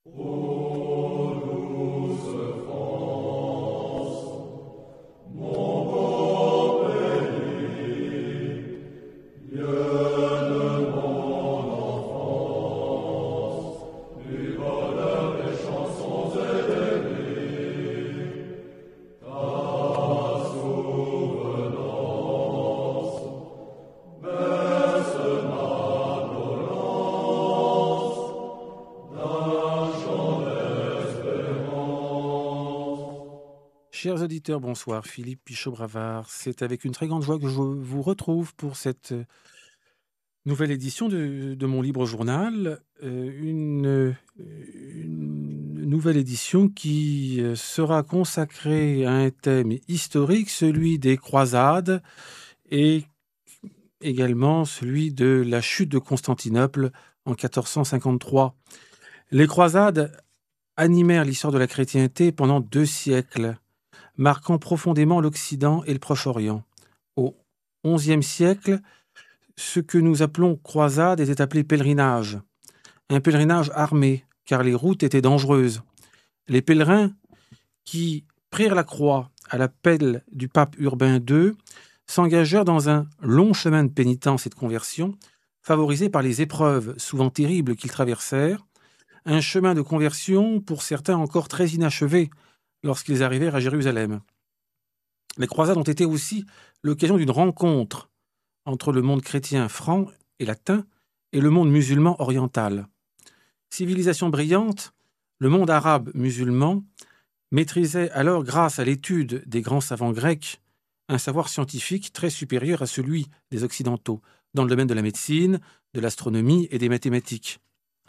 Chers auditeurs, bonsoir. Philippe Pichot-Bravard. C'est avec une très grande joie que je vous retrouve pour cette nouvelle édition de mon libre journal. Une nouvelle édition qui sera consacrée à un thème historique, celui des croisades, et également celui de la chute de Constantinople en 1453. Les croisades animèrent l'histoire de la chrétienté pendant 2 siècles, marquant profondément l'Occident et le Proche-Orient. Au XIe siècle, ce que nous appelons croisade était appelé pèlerinage. Un pèlerinage armé, car les routes étaient dangereuses. Les pèlerins qui prirent la croix à l'appel du pape Urbain II s'engagèrent dans un long chemin de pénitence et de conversion, favorisé par les épreuves souvent terribles qu'ils traversèrent, un chemin de conversion pour certains encore très inachevé lorsqu'ils arrivèrent à Jérusalem. Les croisades ont été aussi l'occasion d'une rencontre entre le monde chrétien franc et latin et le monde musulman oriental. Civilisation brillante, le monde arabe musulman maîtrisait alors, grâce à l'étude des grands savants grecs, un savoir scientifique très supérieur à celui des Occidentaux, dans le domaine de la médecine, de l'astronomie et des mathématiques.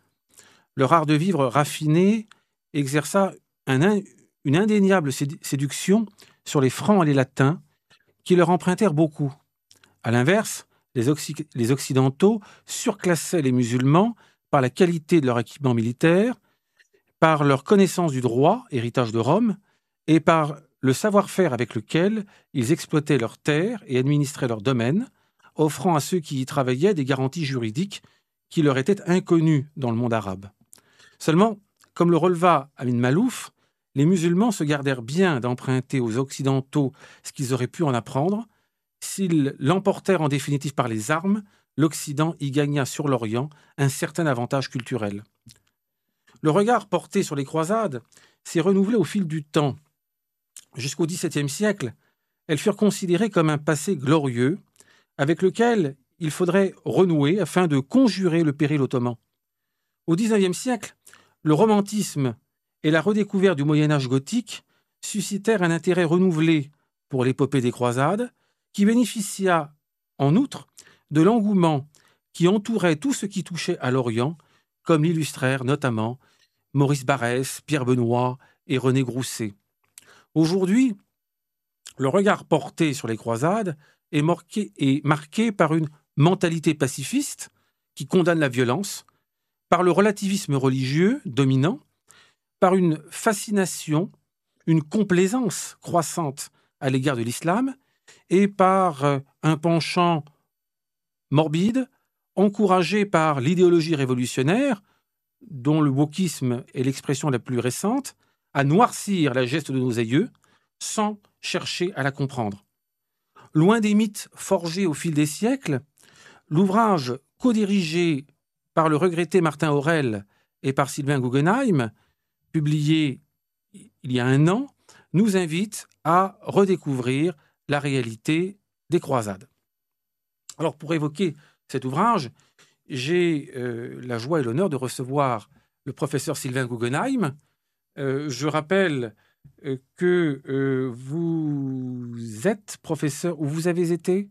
Leur art de vivre raffiné exerça une indéniable séduction sur les Francs et les Latins, qui leur empruntèrent beaucoup. À l'inverse, les Occidentaux surclassaient les musulmans par la qualité de leur équipement militaire, par leur connaissance du droit, héritage de Rome, et par le savoir-faire avec lequel ils exploitaient leurs terres et administraient leurs domaines, offrant à ceux qui y travaillaient des garanties juridiques qui leur étaient inconnues dans le monde arabe. Seulement, comme le releva Amin Malouf, les musulmans se gardèrent bien d'emprunter aux Occidentaux ce qu'ils auraient pu en apprendre. S'ils l'emportèrent en définitive par les armes, l'Occident y gagna sur l'Orient un certain avantage culturel. Le regard porté sur les croisades s'est renouvelé au fil du temps. Jusqu'au XVIIe siècle, elles furent considérées comme un passé glorieux, avec lequel il faudrait renouer afin de conjurer le péril ottoman. Au XIXe siècle, le romantisme et la redécouverte du Moyen-Âge gothique suscitèrent un intérêt renouvelé pour l'épopée des croisades, qui bénéficia, en outre, de l'engouement qui entourait tout ce qui touchait à l'Orient, comme l'illustrèrent notamment Maurice Barrès, Pierre Benoît et René Grousset. Aujourd'hui, le regard porté sur les croisades est marqué par une mentalité pacifiste qui condamne la violence, par le relativisme religieux dominant, par une fascination, une complaisance croissante à l'égard de l'islam et par un penchant morbide, encouragé par l'idéologie révolutionnaire, dont le wokisme est l'expression la plus récente, à noircir la geste de nos aïeux sans chercher à la comprendre. Loin des mythes forgés au fil des siècles, l'ouvrage co-dirigé par le regretté Martin Aurel et par Sylvain Guggenheim, publié il y a 1 an, nous invite à redécouvrir la réalité des croisades. Alors, pour évoquer cet ouvrage, j'ai la joie et l'honneur de recevoir le professeur Sylvain Guggenheim. Je rappelle que vous êtes professeur, ou vous avez été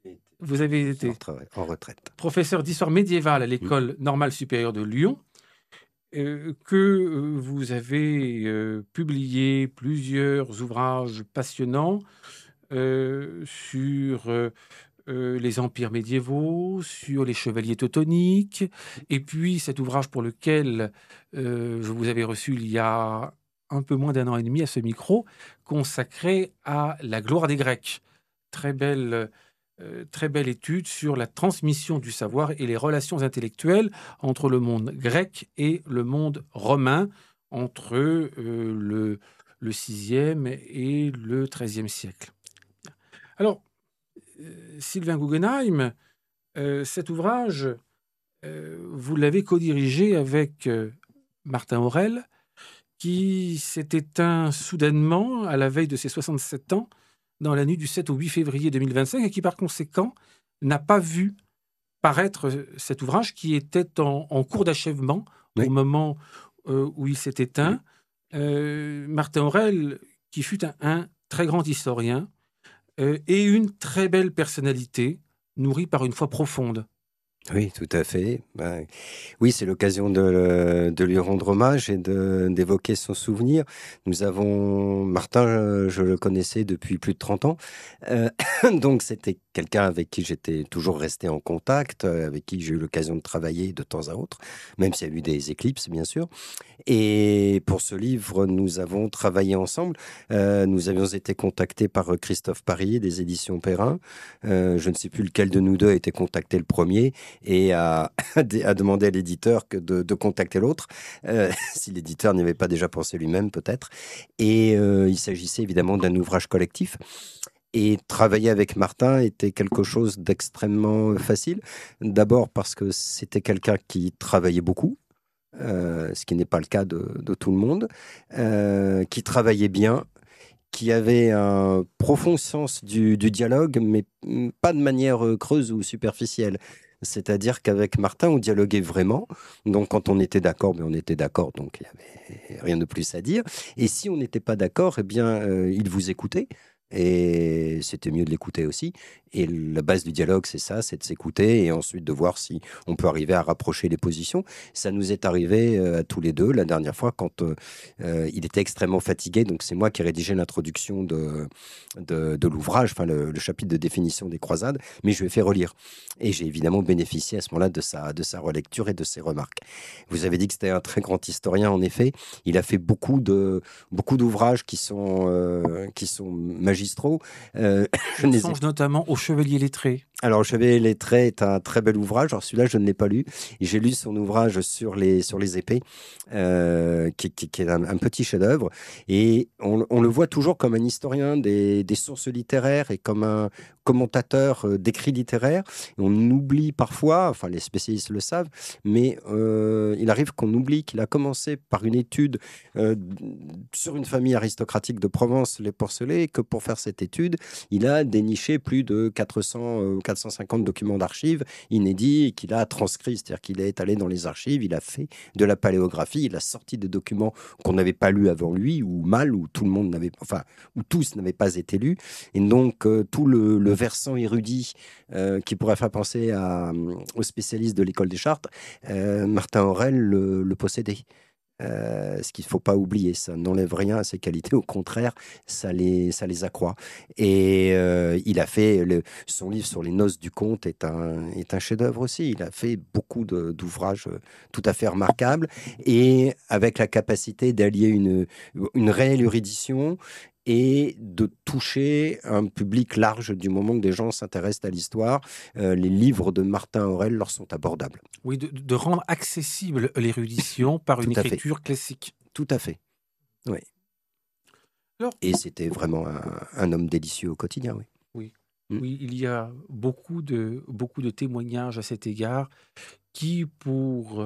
en retraite. Professeur d'histoire médiévale à l'École normale supérieure de Lyon, que vous avez publié plusieurs ouvrages passionnants sur les empires médiévaux, sur les chevaliers teutoniques, et puis cet ouvrage pour lequel je vous avais reçu il y a un peu moins d'1 an et demi à ce micro, consacré à la gloire des Grecs. Très bel très belle étude sur la transmission du savoir et les relations intellectuelles entre le monde grec et le monde romain, entre le 6e et le 13e siècle. Alors, Sylvain Guggenheim, cet ouvrage, vous l'avez co-dirigé avec Martin Aurel, qui s'est éteint soudainement à la veille de ses 67 ans, dans la nuit du 7 au 8 février 2025, et qui par conséquent n'a pas vu paraître cet ouvrage qui était en cours d'achèvement au moment où il s'est éteint. Martin Aurel, qui fut un très grand historien et une très belle personnalité, nourrie par une foi profonde. Oui, tout à fait. Oui, c'est l'occasion de lui rendre hommage et d'évoquer son souvenir. Martin, je le connaissais depuis plus de 30 ans. Donc c'était quelqu'un avec qui j'étais toujours resté en contact, avec qui j'ai eu l'occasion de travailler de temps à autre, même s'il y a eu des éclipses, bien sûr. Et pour ce livre, nous avons travaillé ensemble. Nous avions été contactés par Christophe Paris des éditions Perrin. Je ne sais plus lequel de nous deux a été contacté le premier et a demandé à l'éditeur de contacter l'autre, si l'éditeur n'y avait pas déjà pensé lui-même peut-être. Et il s'agissait évidemment d'un ouvrage collectif. Et travailler avec Martin était quelque chose d'extrêmement facile. D'abord parce que c'était quelqu'un qui travaillait beaucoup, ce qui n'est pas le cas de tout le monde, qui travaillait bien, qui avait un profond sens du dialogue, mais pas de manière creuse ou superficielle. C'est-à-dire qu'avec Martin, on dialoguait vraiment. Donc, quand on était d'accord, on était d'accord, donc il n'y avait rien de plus à dire. Et si on n'était pas d'accord, eh bien, il vous écoutait. Et c'était mieux de l'écouter aussi. Et la base du dialogue, c'est ça, c'est de s'écouter et ensuite de voir si on peut arriver à rapprocher les positions. Ça nous est arrivé à tous les deux la dernière fois quand il était extrêmement fatigué. Donc c'est moi qui ai rédigé l'introduction de l'ouvrage, enfin le chapitre de définition des croisades, mais je lui ai fait relire. Et j'ai évidemment bénéficié à ce moment-là de sa relecture et de ses remarques. Vous avez dit que c'était un très grand historien, en effet. Il a fait beaucoup d'ouvrages qui sont magistraux. Je songe notamment au Chevalier lettré. Alors, Le Chevalier lettré est un très bel ouvrage. Alors, celui-là, je ne l'ai pas lu. J'ai lu son ouvrage sur les épées, qui est un petit chef-d'œuvre. Et on le voit toujours comme un historien des sources littéraires et comme un commentateur d'écrits littéraires. Et on oublie parfois, enfin, les spécialistes le savent, mais il arrive qu'on oublie qu'il a commencé par une étude sur une famille aristocratique de Provence, les Porcelets, et que pour faire cette étude, il a déniché plus de 450 documents d'archives inédits qu'il a transcrits, c'est-à-dire qu'il est allé dans les archives, il a fait de la paléographie, il a sorti des documents qu'on n'avait pas lus avant lui, ou mal, ou tout le monde n'avait, enfin, ou tous n'avaient pas été lus. Et donc, tout le versant érudit qui pourrait faire penser aux spécialistes de l'école des Chartes, Martin Aurel le possédait. Ce qu'il ne faut pas oublier, ça n'enlève rien à ses qualités, au contraire, ça les accroît. Et il a fait son livre sur les noces du comte est un chef-d'œuvre aussi. Il a fait beaucoup d'ouvrages tout à fait remarquables et avec la capacité d'allier une réelle érudition et de toucher un public large du moment que des gens s'intéressent à l'histoire. Les livres de Martin Aurel leur sont abordables. Oui, de rendre accessible l'érudition par une écriture classique. Tout à fait, oui. Alors, et c'était vraiment un homme délicieux au quotidien, oui. Oui, oui, il y a beaucoup de témoignages à cet égard qui, pour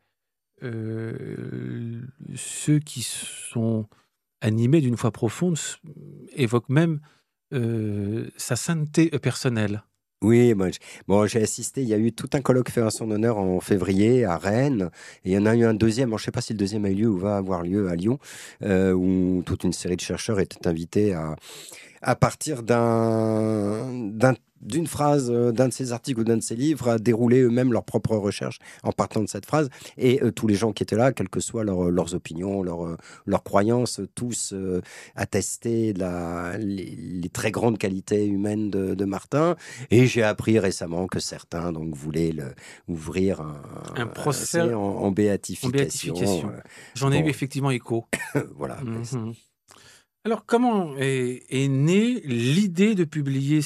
ceux qui sont animé d'une foi profonde, évoque même sa sainteté personnelle. Oui, j'ai assisté, il y a eu tout un colloque fait en son honneur en février à Rennes, et il y en a eu un deuxième, je ne sais pas si le deuxième a eu lieu ou va avoir lieu à Lyon, où toute une série de chercheurs étaient invités à partir d'une phrase d'un de ses articles ou d'un de ses livres, à dérouler eux-mêmes leurs propres recherches en partant de cette phrase. Et tous les gens qui étaient là, quelles que soient leurs opinions, leurs croyances, tous attestaient les très grandes qualités humaines de Martin. Et j'ai appris récemment que certains donc voulaient ouvrir un procès en béatification. J'en ai eu effectivement écho. Voilà. Alors, comment est née l'idée de publier ce livre ?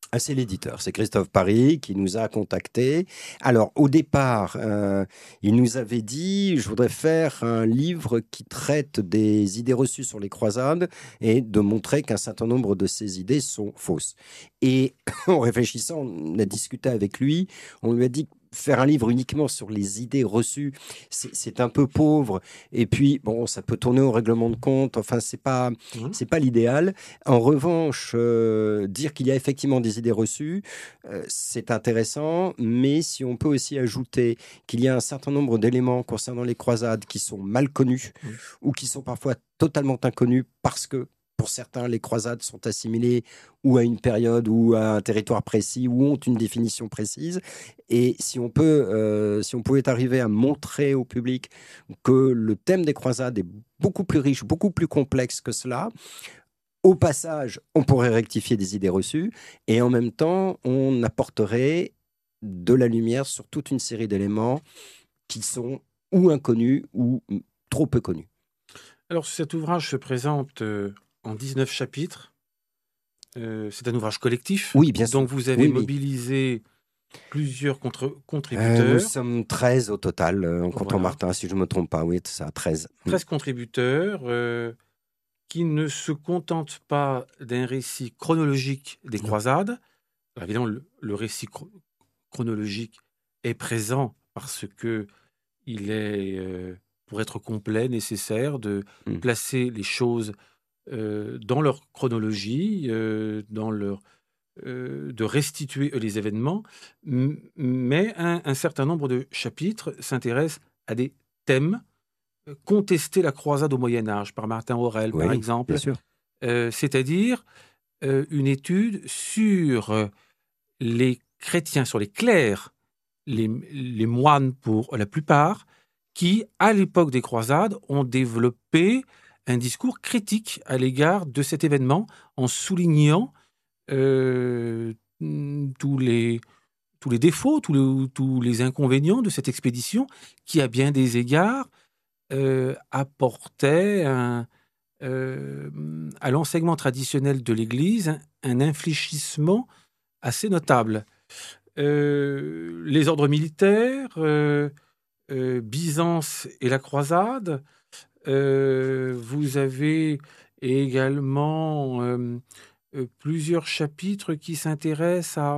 Ah, c'est l'éditeur, c'est Christophe Paris qui nous a contactés. Alors, au départ, il nous avait dit, je voudrais faire un livre qui traite des idées reçues sur les croisades et de montrer qu'un certain nombre de ces idées sont fausses. Et en réfléchissant, on a discuté avec lui, on lui a dit faire un livre uniquement sur les idées reçues, c'est un peu pauvre. Et puis, bon, ça peut tourner au règlement de compte. Enfin, c'est pas l'idéal. En revanche, dire qu'il y a effectivement des idées reçues, c'est intéressant, mais si on peut aussi ajouter qu'il y a un certain nombre d'éléments concernant les croisades qui sont mal connus ou qui sont parfois totalement inconnus parce que pour certains, les croisades sont assimilées ou à une période ou à un territoire précis ou ont une définition précise. Et si on pouvait arriver à montrer au public que le thème des croisades est beaucoup plus riche, beaucoup plus complexe que cela, au passage, on pourrait rectifier des idées reçues et en même temps, on apporterait de la lumière sur toute une série d'éléments qui sont ou inconnus ou trop peu connus. Alors, cet ouvrage se présente en 19 chapitres. C'est un ouvrage collectif. Oui, bien sûr. Donc, vous avez Oui. mobilisé plusieurs Nous contributeurs. sommes 13 au total, en comptant Voilà. Martin, si je ne me trompe pas. Oui, c'est ça, 13. 13 contributeurs qui ne se contentent pas d'un récit chronologique des croisades. Alors, évidemment, le récit chronologique est présent parce que il est, pour être complet, nécessaire de placer les choses dans leur chronologie, de restituer les événements, mais un certain nombre de chapitres s'intéressent à des thèmes. Contester la croisade au Moyen-Âge par Martin Aurèle, par exemple, c'est-à-dire une étude sur les chrétiens, sur les clercs, les moines pour la plupart, qui, à l'époque des croisades, ont développé un discours critique à l'égard de cet événement en soulignant tous les défauts, tous les inconvénients de cette expédition qui, à bien des égards, apportait à l'enseignement traditionnel de l'Église un infléchissement assez notable. Les ordres militaires, Byzance et la croisade. Vous avez également plusieurs chapitres qui s'intéressent à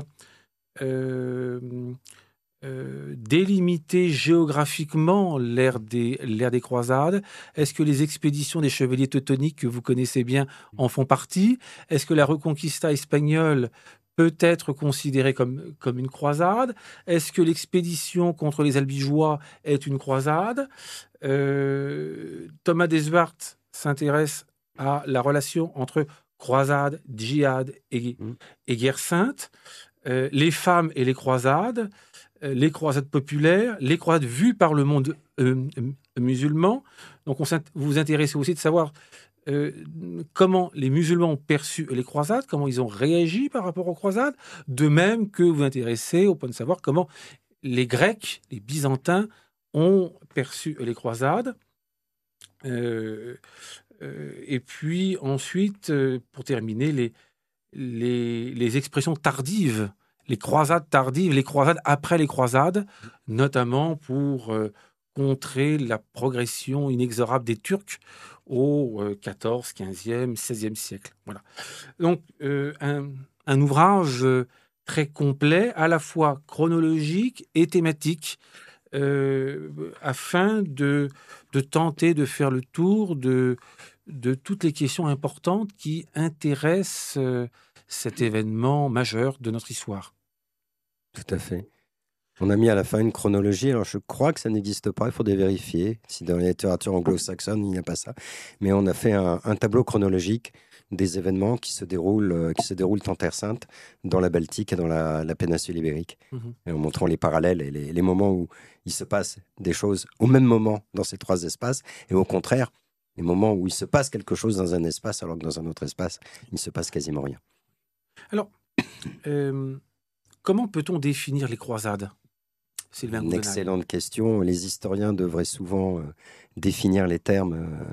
délimiter géographiquement l'ère des croisades. Est-ce que les expéditions des chevaliers teutoniques, que vous connaissez bien, en font partie? Est-ce que la Reconquista espagnole peut être considérée comme une croisade? Est-ce que l'expédition contre les Albigeois est une croisade? Thomas Desvart s'intéresse à la relation entre croisade, djihad et guerre sainte, les femmes et les croisades populaires, les croisades vues par le monde musulman. Donc, vous vous intéressez aussi de savoir comment les musulmans ont perçu les croisades, comment ils ont réagi par rapport aux croisades, de même que vous vous intéressez au point de savoir comment les Grecs, les Byzantins ont perçu les croisades. Et puis ensuite, pour terminer, les expressions tardives, les croisades tardives, les croisades après les croisades, notamment pour contrer la progression inexorable des Turcs au XIVe, XVe, XVIe siècle. Voilà. Donc, un ouvrage très complet, à la fois chronologique et thématique, afin de tenter de faire le tour de toutes les questions importantes qui intéressent cet événement majeur de notre histoire. Tout à fait. On a mis à la fin une chronologie. Alors, je crois que ça n'existe pas. Il faudrait vérifier si dans la littérature anglo-saxonne, il n'y a pas ça. Mais on a fait un tableau chronologique des événements qui se déroulent en Terre Sainte, dans la Baltique et dans la péninsule ibérique. Et en montrant les parallèles et les moments où il se passe des choses au même moment dans ces trois espaces. Et au contraire, les moments où il se passe quelque chose dans un espace alors que dans un autre espace, il ne se passe quasiment rien. Alors, comment peut-on définir les croisades, Sylvain Goudenheim ? Une excellente question. Les historiens devraient souvent définir les termes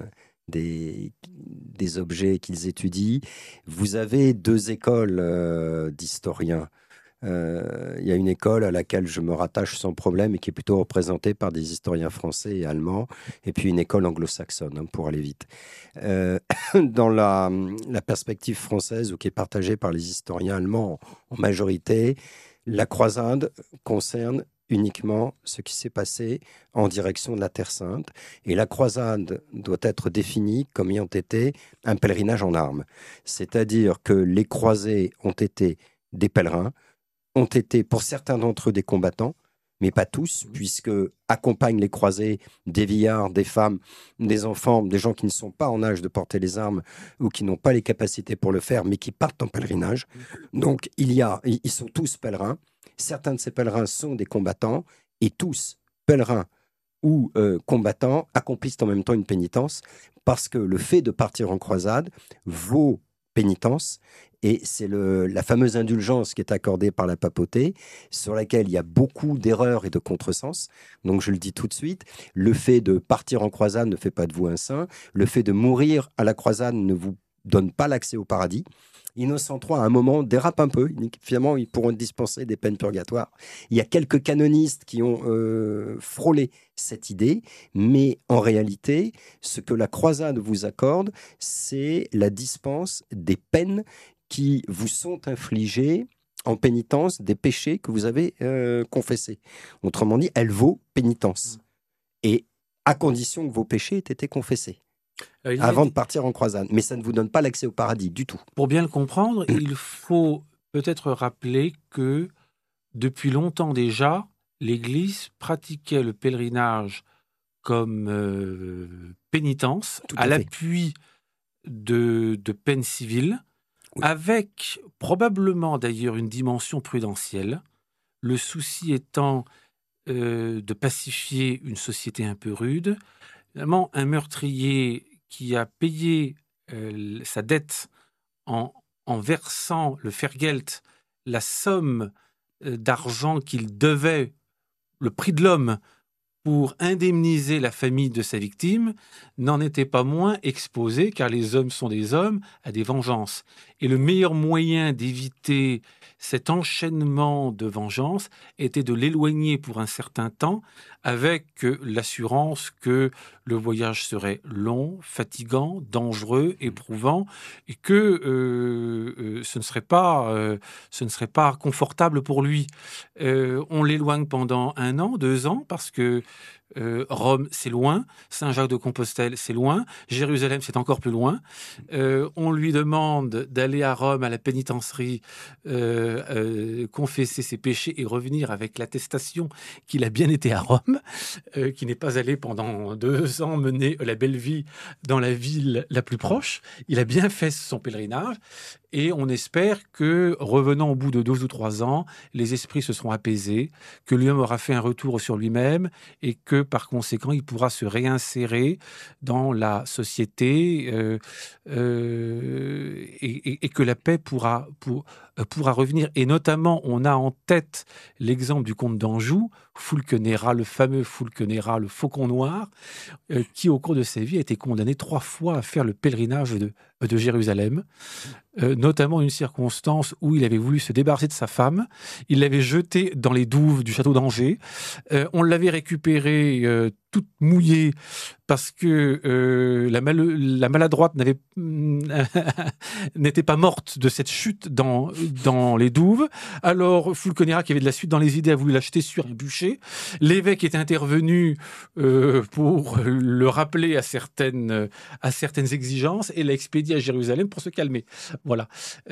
des objets qu'ils étudient. Vous avez deux écoles d'historiens. Il y a une école à laquelle je me rattache sans problème et qui est plutôt représentée par des historiens français et allemands, et puis une école anglo-saxonne, hein, pour aller vite. Dans la perspective française, ou qui est partagée par les historiens allemands en majorité, la croisade concerne uniquement ce qui s'est passé en direction de la Terre Sainte. Et la croisade doit être définie comme ayant été un pèlerinage en armes. C'est-à-dire que les croisés ont été des pèlerins, ont été pour certains d'entre eux des combattants, mais pas tous, puisque accompagnent les croisés des vieillards, des femmes, des enfants, des gens qui ne sont pas en âge de porter les armes ou qui n'ont pas les capacités pour le faire, mais qui partent en pèlerinage. Donc ils sont tous pèlerins. Certains de ces pèlerins sont des combattants, et tous, pèlerins ou combattants, accomplissent en même temps une pénitence, parce que le fait de partir en croisade vaut pénitence, et c'est la fameuse indulgence qui est accordée par la papauté, sur laquelle il y a beaucoup d'erreurs et de contresens. Donc je le dis tout de suite, le fait de partir en croisade ne fait pas de vous un saint, le fait de mourir à la croisade ne vous donne pas l'accès au paradis. Innocent III, à un moment, dérape un peu. Finalement, ils pourront dispenser des peines purgatoires. Il y a quelques canonistes qui ont frôlé cette idée, mais en réalité, ce que la croisade vous accorde, c'est la dispense des peines qui vous sont infligées en pénitence des péchés que vous avez confessés. Autrement dit, elle vaut pénitence. Et à condition que vos péchés aient été confessés. Avant de partir en croisade. Mais ça ne vous donne pas l'accès au paradis du tout. Pour bien le comprendre, il faut peut-être rappeler que depuis longtemps déjà, l'Église pratiquait le pèlerinage comme pénitence à l'appui de peines civiles, avec probablement d'ailleurs une dimension prudentielle, le souci étant de pacifier une société un peu rude. Finalement, un meurtrier qui a payé sa dette en versant le Fergeld, la somme d'argent qu'il devait, le prix de l'homme, pour indemniser la famille de sa victime, n'en était pas moins exposé, car les hommes sont des hommes, à des vengeances. Et le meilleur moyen d'éviter cet enchaînement de vengeances était de l'éloigner pour un certain temps, avec l'assurance que le voyage serait long, fatigant, dangereux, éprouvant, et que ce ne serait pas confortable pour lui. On l'éloigne pendant 1 an, 2 ans, parce que Rome, c'est loin. Saint-Jacques-de-Compostelle, c'est loin. Jérusalem, c'est encore plus loin. On lui demande d'aller à Rome, à la pénitencerie, confesser ses péchés et revenir avec l'attestation qu'il a bien été à Rome, qu'il n'est pas allé pendant 2 ans mener la belle vie dans la ville la plus proche. Il a bien fait son pèlerinage. Et on espère que, revenant au bout de 2 ou 3 ans, les esprits se seront apaisés, que l'homme aura fait un retour sur lui-même et que, par conséquent, il pourra se réinsérer dans la société et que la paix pourra revenir. Et notamment, on a en tête l'exemple du comte d'Anjou, Fulquenera, le fameux Fulquenera, le faucon noir, qui, au cours de sa vie, a été condamné 3 fois à faire le pèlerinage de Jérusalem. Notamment une circonstance où il avait voulu se débarrasser de sa femme. Il l'avait jetée dans les douves du château d'Angers. On l'avait récupérée toute mouillée parce que la maladroite n'était pas morte de cette chute dans les douves. Alors Fulconera, qui avait de la suite dans les idées, a voulu l'acheter sur un bûcher. L'évêque est intervenu pour le rappeler à certaines exigences et l'a expédié à Jérusalem pour se calmer. Voilà.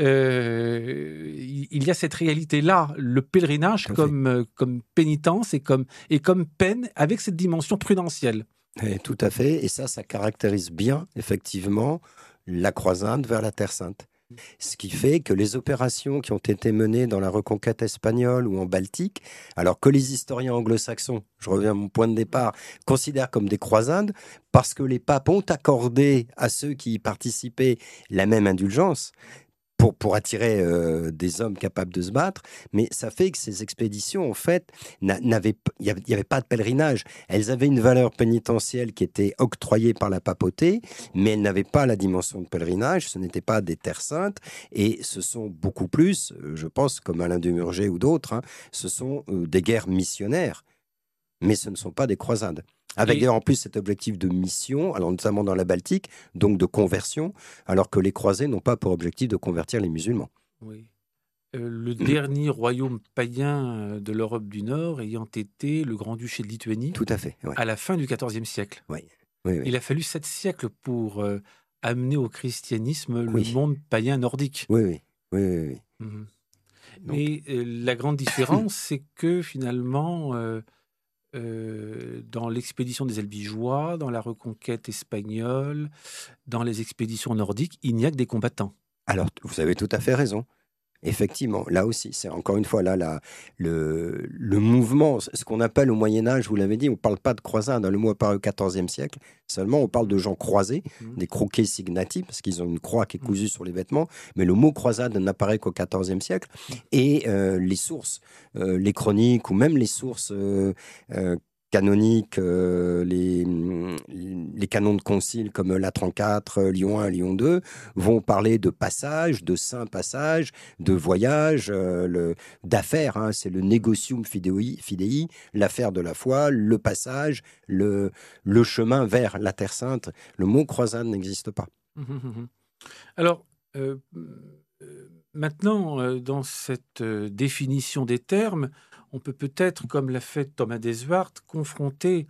Il y a cette réalité-là, le pèlerinage comme pénitence et comme peine, avec cette dimension prudentielle. Tout à fait. Et ça caractérise bien, effectivement, la croisade vers la Terre Sainte. Ce qui fait que les opérations qui ont été menées dans la reconquête espagnole ou en Baltique, alors que les historiens anglo-saxons, je reviens à mon point de départ, considèrent comme des croisades, parce que les papes ont accordé à ceux qui y participaient la même indulgence, pour attirer des hommes capables de se battre, mais ça fait que ces expéditions, en fait, il n'y avait pas de pèlerinage. Elles avaient une valeur pénitentielle qui était octroyée par la papauté, mais elles n'avaient pas la dimension de pèlerinage, ce n'étaient pas des terres saintes, et ce sont beaucoup plus, je pense, comme Alain de Murger ou d'autres, hein, ce sont des guerres missionnaires, mais ce ne sont pas des croisades. Avec en plus cet objectif de mission, alors notamment dans la Baltique, donc de conversion, alors que les croisés n'ont pas pour objectif de convertir les musulmans. Oui. Le dernier royaume païen de l'Europe du Nord ayant été le Grand-Duché de Lituanie. Tout à fait. Ouais. À la fin du XIVe siècle. Oui. Oui. Il a fallu 7 siècles pour amener au christianisme le monde païen nordique. Oui. Mmh. Mais la grande différence, c'est que finalement, dans l'expédition des Albigeois, dans la reconquête espagnole, dans les expéditions nordiques, il n'y a que des combattants. Alors, vous avez tout à fait raison. Effectivement, là aussi, c'est encore une fois le mouvement, ce qu'on appelle au Moyen-Âge, vous l'avez dit, on ne parle pas de croisade, le mot apparaît au XIVe siècle, seulement on parle de gens croisés, des croquets signati, parce qu'ils ont une croix qui est cousue sur les vêtements, mais le mot croisade n'apparaît qu'au XIVe siècle, et les sources, les chroniques, ou même les sources canoniques, les canons de concile comme Latran IV, Lyon I, Lyon II, vont parler de passages, de saints passages, de voyages, d'affaires. Hein, c'est le negotium fidei, l'affaire de la foi, le passage, le chemin vers la Terre Sainte. Le mot croisade n'existe pas. Alors, maintenant, dans cette définition des termes, on peut peut-être, comme l'a fait Thomas Deswart, confronter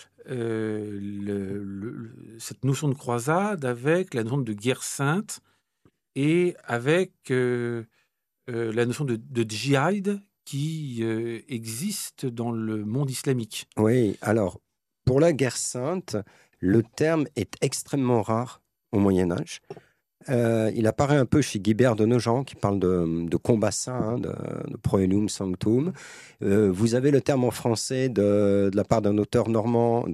cette notion de croisade avec la notion de guerre sainte et avec la notion de djihad qui existe dans le monde islamique. Oui, alors, pour la guerre sainte, le terme est extrêmement rare au Moyen-Âge. Il apparaît un peu chez Guibert de Nogent qui parle de combat saint, de proelium sanctum. Vous avez le terme en français de la part d'un auteur normand,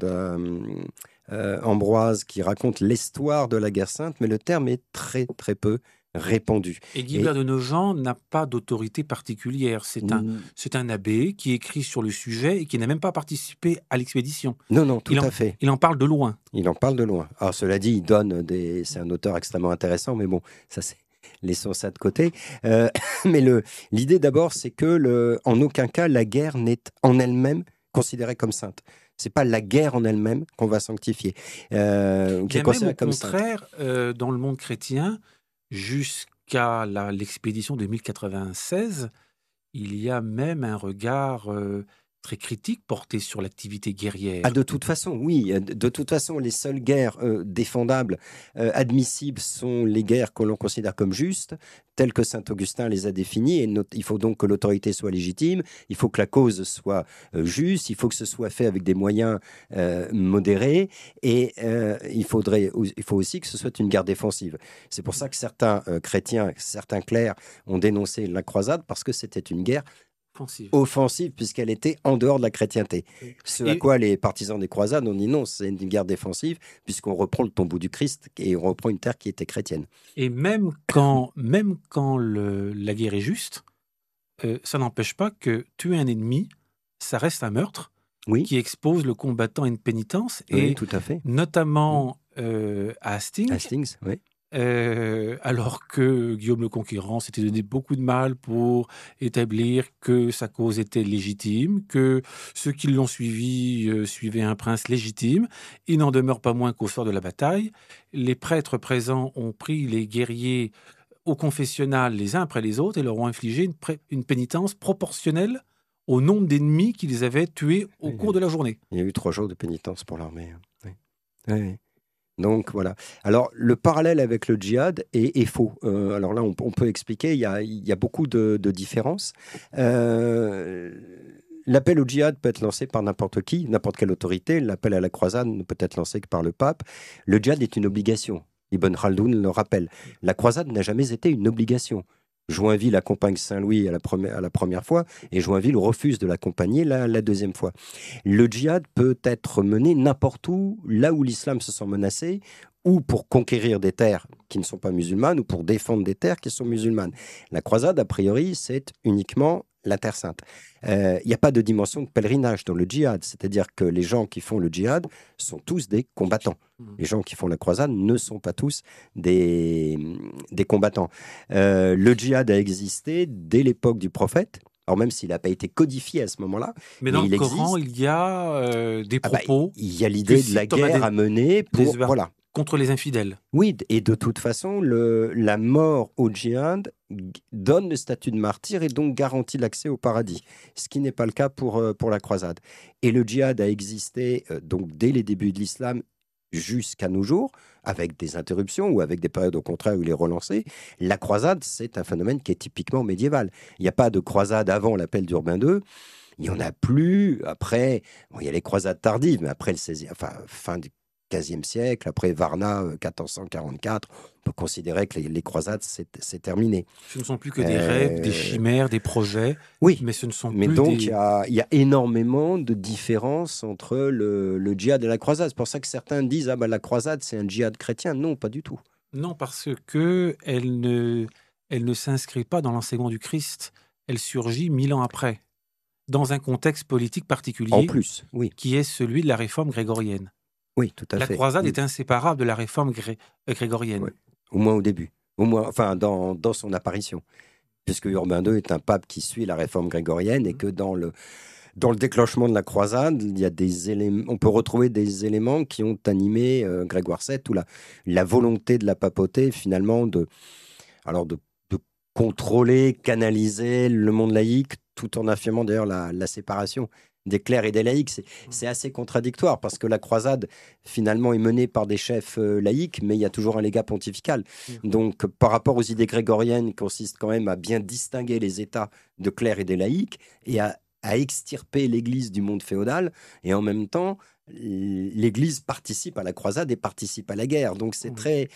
Ambroise, qui raconte l'histoire de la guerre sainte, mais le terme est très très peu répandu. Et Guibert de Nogent n'a pas d'autorité particulière. C'est un abbé qui écrit sur le sujet et qui n'a même pas participé à l'expédition. Non, tout à fait. Il en parle de loin. Il en parle de loin. Alors, cela dit, c'est un auteur extrêmement intéressant, mais bon, ça c'est... Laissons ça de côté. Mais l'idée d'abord, c'est que en aucun cas, la guerre n'est en elle-même considérée comme sainte. C'est pas la guerre en elle-même qu'on va sanctifier. Qui est même au contraire, dans le monde chrétien, jusqu'à l'expédition de 1096, il y a même un regard très critique porté sur l'activité guerrière. Ah, de toute façon, oui. De toute façon, les seules guerres défendables, admissibles, sont les guerres que l'on considère comme justes, telles que saint Augustin les a définies. Et il faut donc que l'autorité soit légitime, il faut que la cause soit juste, il faut que ce soit fait avec des moyens modérés, et il faut aussi que ce soit une guerre défensive. C'est pour ça que certains chrétiens, certains clercs ont dénoncé la croisade, parce que c'était une guerre offensive, puisqu'elle était en dehors de la chrétienté. Ce à quoi les partisans des croisades ont dit non, c'est une guerre défensive, puisqu'on reprend le tombeau du Christ et on reprend une terre qui était chrétienne. Et même quand la guerre est juste, ça n'empêche pas que tuer un ennemi, ça reste un meurtre qui expose le combattant à une pénitence. Oui, tout à fait. Notamment à Hastings, oui. Alors que Guillaume le Conquérant s'était donné beaucoup de mal pour établir que sa cause était légitime, que ceux qui l'ont suivi suivaient un prince légitime. Il n'en demeure pas moins qu'au soir de la bataille, les prêtres présents ont pris les guerriers au confessionnal les uns après les autres et leur ont infligé une pénitence proportionnelle au nombre d'ennemis qu'ils avaient tués au cours de la journée. Il y a eu 3 jours de pénitence pour l'armée. Oui. Donc voilà. Alors le parallèle avec le djihad est faux. Alors là, on peut expliquer. Il y a beaucoup de différences. L'appel au djihad peut être lancé par n'importe qui, n'importe quelle autorité. L'appel à la croisade ne peut être lancé que par le pape. Le djihad est une obligation. Ibn Khaldoun le rappelle. La croisade n'a jamais été une obligation. Joinville accompagne Saint-Louis à la première fois et Joinville refuse de l'accompagner la deuxième fois. Le djihad peut être mené n'importe où, là où l'islam se sent menacé ou pour conquérir des terres qui ne sont pas musulmanes, ou pour défendre des terres qui sont musulmanes. La croisade, a priori, c'est uniquement la Terre Sainte. Il n'y a pas de dimension de pèlerinage dans le djihad, c'est-à-dire que les gens qui font le djihad sont tous des combattants. Les gens qui font la croisade ne sont pas tous des combattants. Le djihad a existé dès l'époque du prophète, alors même s'il n'a pas été codifié à ce moment-là. Mais dans le Coran, il y a des propos. Il y a l'idée de la guerre à mener pour... Voilà. Contre les infidèles. Oui, et de toute façon, la mort au djihad donne le statut de martyr et donc garantit l'accès au paradis, ce qui n'est pas le cas pour la croisade. Et le djihad a existé donc dès les débuts de l'islam jusqu'à nos jours, avec des interruptions ou avec des périodes au contraire où il est relancé. La croisade, c'est un phénomène qui est typiquement médiéval. Il n'y a pas de croisade avant l'appel d'Urbain II. Il n'y en a plus. Après, il y a les croisades tardives, mais après le 16e, fin du XVe siècle, après Varna, 1444, on peut considérer que les croisades, c'est terminé. Ce ne sont plus que des rêves, des chimères, des projets. Oui, mais ce ne sont mais plus donc il y a énormément de différences entre le djihad et la croisade. C'est pour ça que certains disent la croisade, c'est un djihad chrétien. Non, pas du tout. Non, parce qu'elle ne s'inscrit pas dans l'enseignement du Christ. Elle surgit 1000 ans après, dans un contexte politique particulier, en plus, oui, qui est celui de la réforme grégorienne. Oui, tout à fait. La croisade est inséparable de la réforme grégorienne. Oui. Au moins au début. Au moins, dans son apparition. Puisque Urbain II est un pape qui suit la réforme grégorienne et que dans le déclenchement de la croisade, il y a des éléments, on peut retrouver des éléments qui ont animé Grégoire VII, ou la volonté de la papauté, finalement, de contrôler, canaliser le monde laïque, tout en affirmant d'ailleurs la séparation des clercs et des laïcs. C'est assez contradictoire parce que la croisade, finalement, est menée par des chefs laïcs, mais il y a toujours un légat pontifical. Donc, par rapport aux idées grégoriennes, qui consistent quand même à bien distinguer les états de clercs et des laïcs et à extirper l'Église du monde féodal, et en même temps, l'Église participe à la croisade et participe à la guerre. Donc, c'est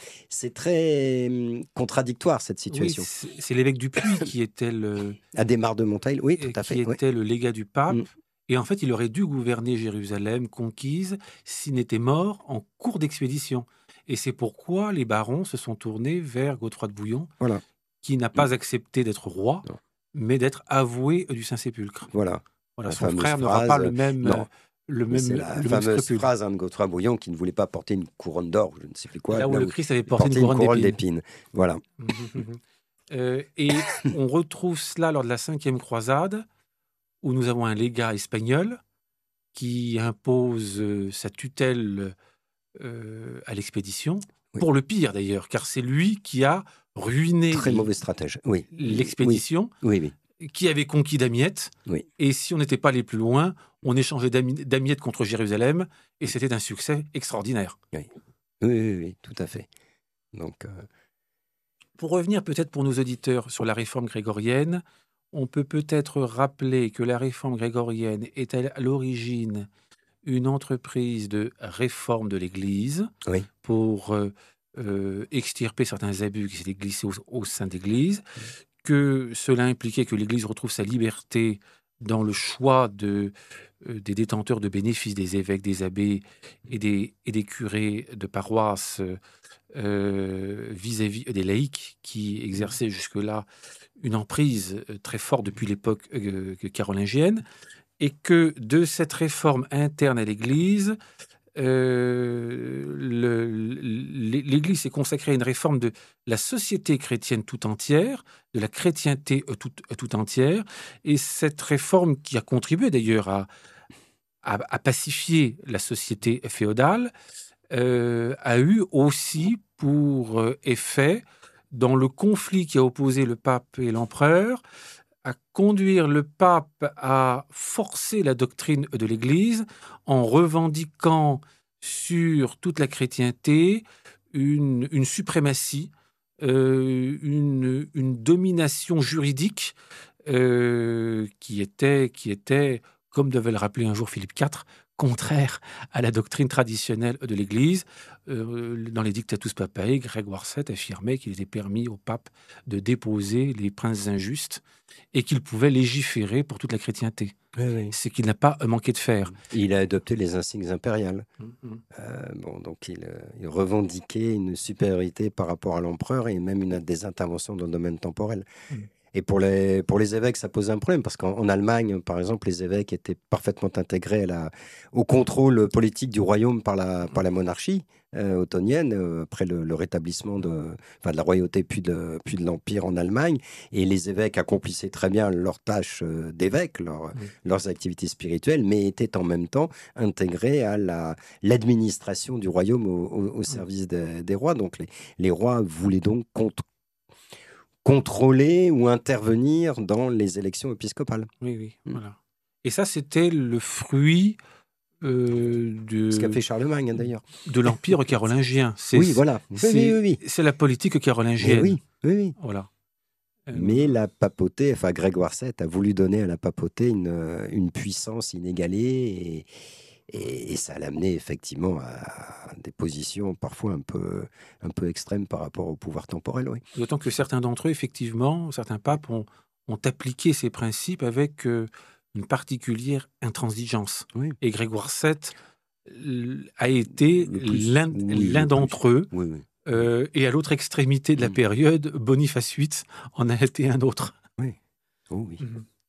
très contradictoire, cette situation. Oui, c'est l'évêque du Puy qui était Adhémar de Monteil, oui, tout à fait. Qui était le légat du pape. Et en fait, il aurait dû gouverner Jérusalem conquise s'il n'était mort en cours d'expédition. Et c'est pourquoi les barons se sont tournés vers Godefroy de Bouillon, qui n'a pas accepté d'être roi, mais d'être avoué du Saint-Sépulcre. Voilà. Son frère n'aura pas le même fameuse phrase de Godefroy de Bouillon qui ne voulait pas porter une couronne d'or, je ne sais plus quoi. Là où le Christ avait porté une couronne d'épines. Voilà. Et on retrouve cela lors de la 5e croisade, où nous avons un légat espagnol qui impose sa tutelle à l'expédition, pour le pire d'ailleurs, car c'est lui qui a ruiné très mauvais stratège. Oui. L'expédition, oui. Qui avait conquis Damiette, et si on n'était pas allé plus loin, on échangeait Damiette contre Jérusalem, et c'était un succès extraordinaire. Oui, tout à fait. Donc, pour revenir peut-être pour nos auditeurs sur la réforme grégorienne, on peut peut-être rappeler que la réforme grégorienne est à l'origine une entreprise de réforme de l'Église pour extirper certains abus qui s'étaient glissés au sein de l'Église, que cela impliquait que l'Église retrouve sa liberté dans le choix des détenteurs de bénéfices, des évêques, des abbés et des curés de paroisse vis-à-vis des laïcs qui exerçaient jusque-là une emprise très forte depuis l'époque carolingienne, et que de cette réforme interne à l'Église, l'Église s'est consacrée à une réforme de la société chrétienne tout entière, de la chrétienté tout entière, et cette réforme qui a contribué d'ailleurs à pacifier la société féodale a eu aussi pour effet, dans le conflit qui a opposé le pape et l'empereur, à conduire le pape à forcer la doctrine de l'Église en revendiquant sur toute la chrétienté une suprématie, une domination juridique qui était, comme devait le rappeler un jour Philippe IV, contraire à la doctrine traditionnelle de l'Église. Dans les Dictatus Papae, Grégoire VII affirmait qu'il était permis au pape de déposer les princes injustes et qu'il pouvait légiférer pour toute la chrétienté. Oui, oui. C'est qu'il n'a pas manqué de faire. Il a adopté les insignes impériales. Mhm. Donc il revendiquait une supériorité par rapport à l'empereur et même des interventions dans le domaine temporel. Mhm. Et pour les évêques, ça posait un problème, parce qu'en Allemagne, par exemple, les évêques étaient parfaitement intégrés au contrôle politique du royaume par la monarchie ottonienne, après le rétablissement de la royauté puis de l'Empire en Allemagne. Et les évêques accomplissaient très bien leurs tâches d'évêques, leurs activités spirituelles, mais étaient en même temps intégrés à l'administration du royaume au service des rois. Donc les rois voulaient donc contrôler ou intervenir dans les élections épiscopales. Oui, voilà. Et ça, c'était le fruit Ce qu'a fait Charlemagne, d'ailleurs. de l'Empire carolingien. Oui, voilà. Oui. C'est la politique carolingienne. Oui. Voilà. Mais la papauté, Grégoire VII a voulu donner à la papauté une puissance inégalée et ça l'a amené effectivement à des positions parfois un peu extrêmes par rapport au pouvoir temporel. Oui. D'autant que certains d'entre eux, effectivement, certains papes ont appliqué ces principes avec une particulière intransigeance. Oui. Et Grégoire VII a été l'un d'entre eux. Oui. Et à l'autre extrémité de la période, Boniface VIII en a été un autre. Oui. Oh, oui.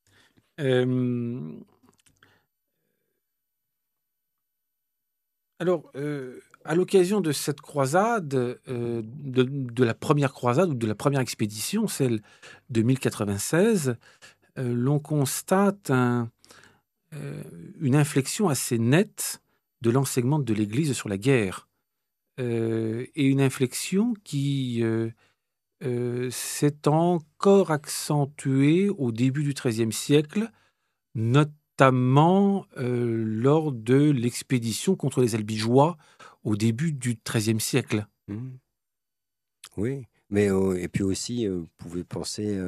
Alors, à l'occasion de cette croisade, de la première croisade ou de la première expédition, celle de 1096, l'on constate une inflexion assez nette de l'enseignement de l'Église sur la guerre. Et une inflexion qui s'est encore accentuée au début du XIIIe siècle, notamment lors de l'expédition contre les Albigeois au début du XIIIe siècle. Oui, mais et puis aussi, vous pouvez penser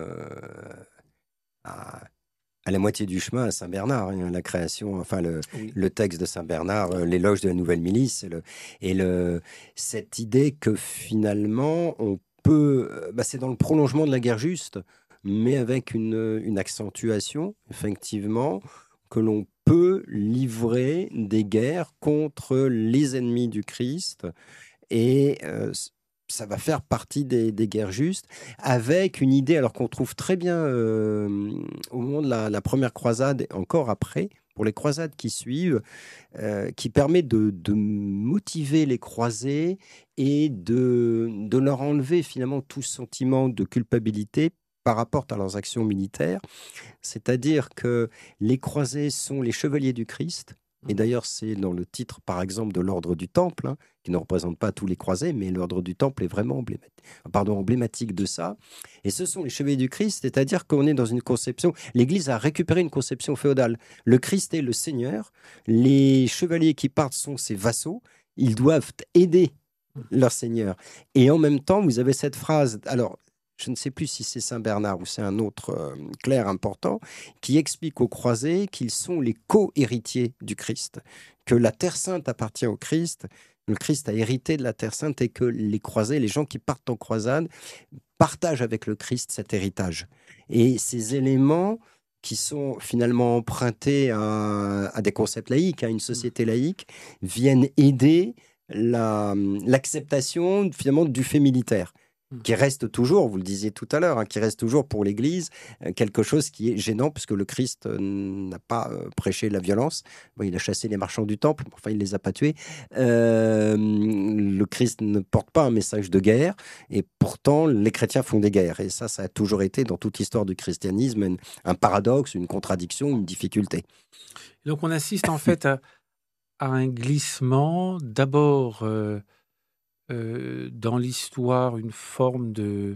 à la moitié du chemin à Saint-Bernard, la création, le texte de Saint-Bernard, l'éloge de la nouvelle milice, cette idée que finalement on peut, c'est dans le prolongement de la guerre juste, mais avec une accentuation, effectivement, que l'on peut livrer des guerres contre les ennemis du Christ et ça va faire partie des guerres justes, avec une idée, alors qu'on trouve très bien au moment de la première croisade, et encore après, pour les croisades qui suivent, qui permet de motiver les croisés et de leur enlever finalement tout sentiment de culpabilité par rapport à leurs actions militaires. C'est-à-dire que les croisés sont les chevaliers du Christ. Et d'ailleurs, c'est dans le titre, par exemple, de l'ordre du Temple, qui ne représente pas tous les croisés, mais l'ordre du Temple est vraiment emblématique de ça. Et ce sont les chevaliers du Christ, c'est-à-dire qu'on est dans une conception... L'Église a récupéré une conception féodale. Le Christ est le Seigneur, les chevaliers qui partent sont ses vassaux, ils doivent aider leur Seigneur. Et en même temps, vous avez cette phrase... Alors, je ne sais plus si c'est Saint Bernard ou c'est un autre clerc important, qui explique aux croisés qu'ils sont les co-héritiers du Christ, que la Terre Sainte appartient au Christ, le Christ a hérité de la Terre Sainte et que les croisés, les gens qui partent en croisade, partagent avec le Christ cet héritage. Et ces éléments qui sont finalement empruntés à des concepts laïques, à une société laïque, viennent aider l'acceptation finalement du fait militaire, qui reste toujours, vous le disiez tout à l'heure, qui reste toujours pour l'Église quelque chose qui est gênant, puisque le Christ n'a pas prêché la violence. Bon, il a chassé les marchands du temple, enfin il les a pas tués. Le Christ ne porte pas un message de guerre, et pourtant les chrétiens font des guerres. Et ça a toujours été dans toute l'histoire du christianisme un paradoxe, une contradiction, une difficulté. Donc on assiste en fait à un glissement, d'abord dans l'histoire, une forme de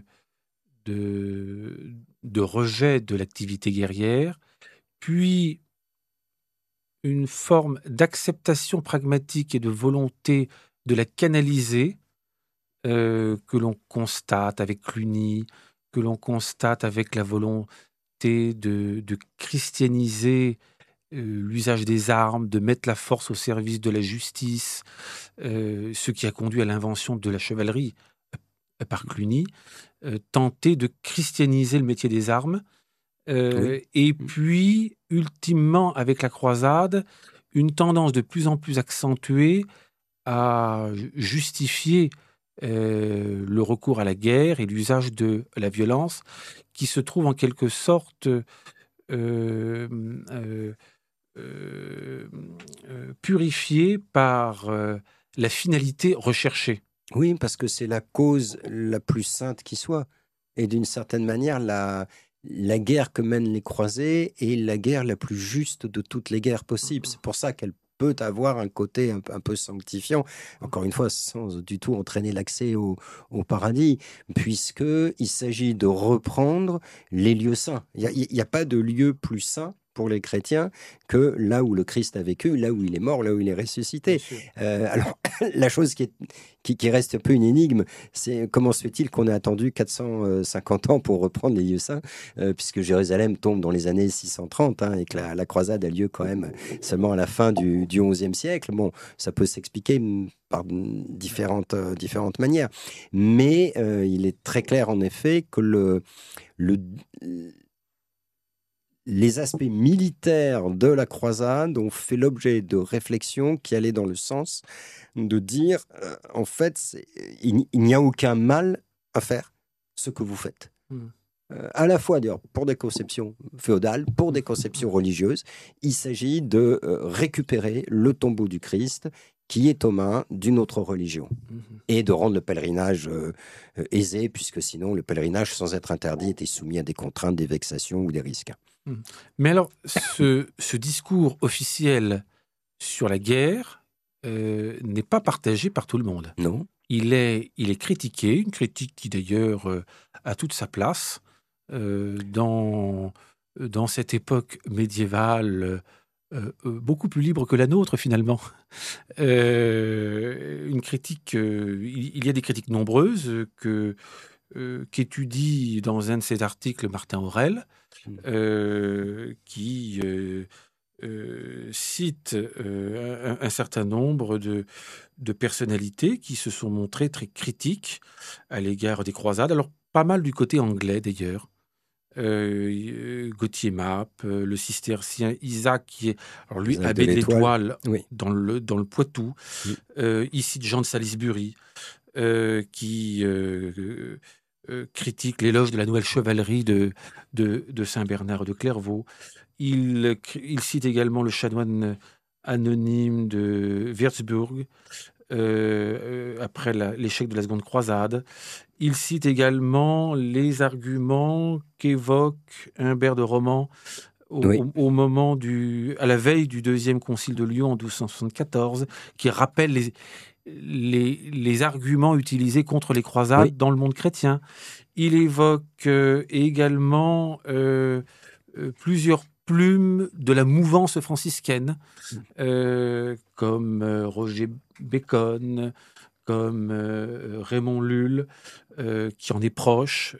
rejet de l'activité guerrière, puis une forme d'acceptation pragmatique et de volonté de la canaliser, que l'on constate avec Cluny, que l'on constate avec la volonté de christianiser l'usage des armes, de mettre la force au service de la justice, ce qui a conduit à l'invention de la chevalerie par Cluny, tenter de christianiser le métier des armes, et puis, ultimement, avec la croisade, une tendance de plus en plus accentuée à justifier le recours à la guerre et l'usage de la violence, qui se trouve en quelque sorte purifié par la finalité recherchée. Oui, parce que c'est la cause la plus sainte qui soit. Et d'une certaine manière, la guerre que mènent les croisés est la guerre la plus juste de toutes les guerres possibles. C'est pour ça qu'elle peut avoir un côté un peu sanctifiant, encore une fois, sans du tout entraîner l'accès au paradis, puisqu'il s'agit de reprendre les lieux saints. Il n'y a pas de lieu plus saint pour les chrétiens que là où le Christ a vécu, là où il est mort, là où il est ressuscité. Alors, la chose qui reste un peu une énigme, c'est comment se fait-il qu'on ait attendu 450 ans pour reprendre les lieux saints, puisque Jérusalem tombe dans les années 630, et que la croisade a lieu quand même seulement à la fin du XIe siècle. Bon, ça peut s'expliquer par différentes manières. Mais il est très clair, en effet, que les aspects militaires de la croisade ont fait l'objet de réflexions qui allaient dans le sens de dire, en fait, il n'y a aucun mal à faire ce que vous faites. À la fois, d'ailleurs, pour des conceptions féodales, pour des conceptions religieuses, il s'agit de récupérer le tombeau du Christ qui est aux mains d'une autre religion, et de rendre le pèlerinage aisé, puisque sinon le pèlerinage, sans être interdit, était soumis à des contraintes, des vexations ou des risques. Mais alors, ce discours officiel sur la guerre n'est pas partagé par tout le monde. Non. Il est critiqué, une critique qui d'ailleurs a toute sa place dans cette époque médiévale beaucoup plus libre que la nôtre finalement. Une critique, il y a des critiques nombreuses qu'étudie dans un de ses articles Martin Aurèle, qui cite un certain nombre de personnalités qui se sont montrées très critiques à l'égard des croisades. Alors, pas mal du côté anglais d'ailleurs. Gauthier Mappe, le cistercien Isaac, qui est alors lui Isaac abbé de l'Étoile, oui, dans le Poitou, ici de Jean de Salisbury, qui critique l'éloge de la nouvelle chevalerie de Saint-Bernard de Clairvaux. Il cite également le chanoine anonyme de Würzburg, après l'échec de la seconde croisade. Il cite également les arguments qu'évoque Humbert de Roman au moment à la veille du deuxième concile de Lyon en 1274, qui rappelle les arguments utilisés contre les croisades dans le monde chrétien. Il évoque également plusieurs plumes de la mouvance franciscaine, comme Roger Bacon, comme Raymond Lulle, qui en est proche.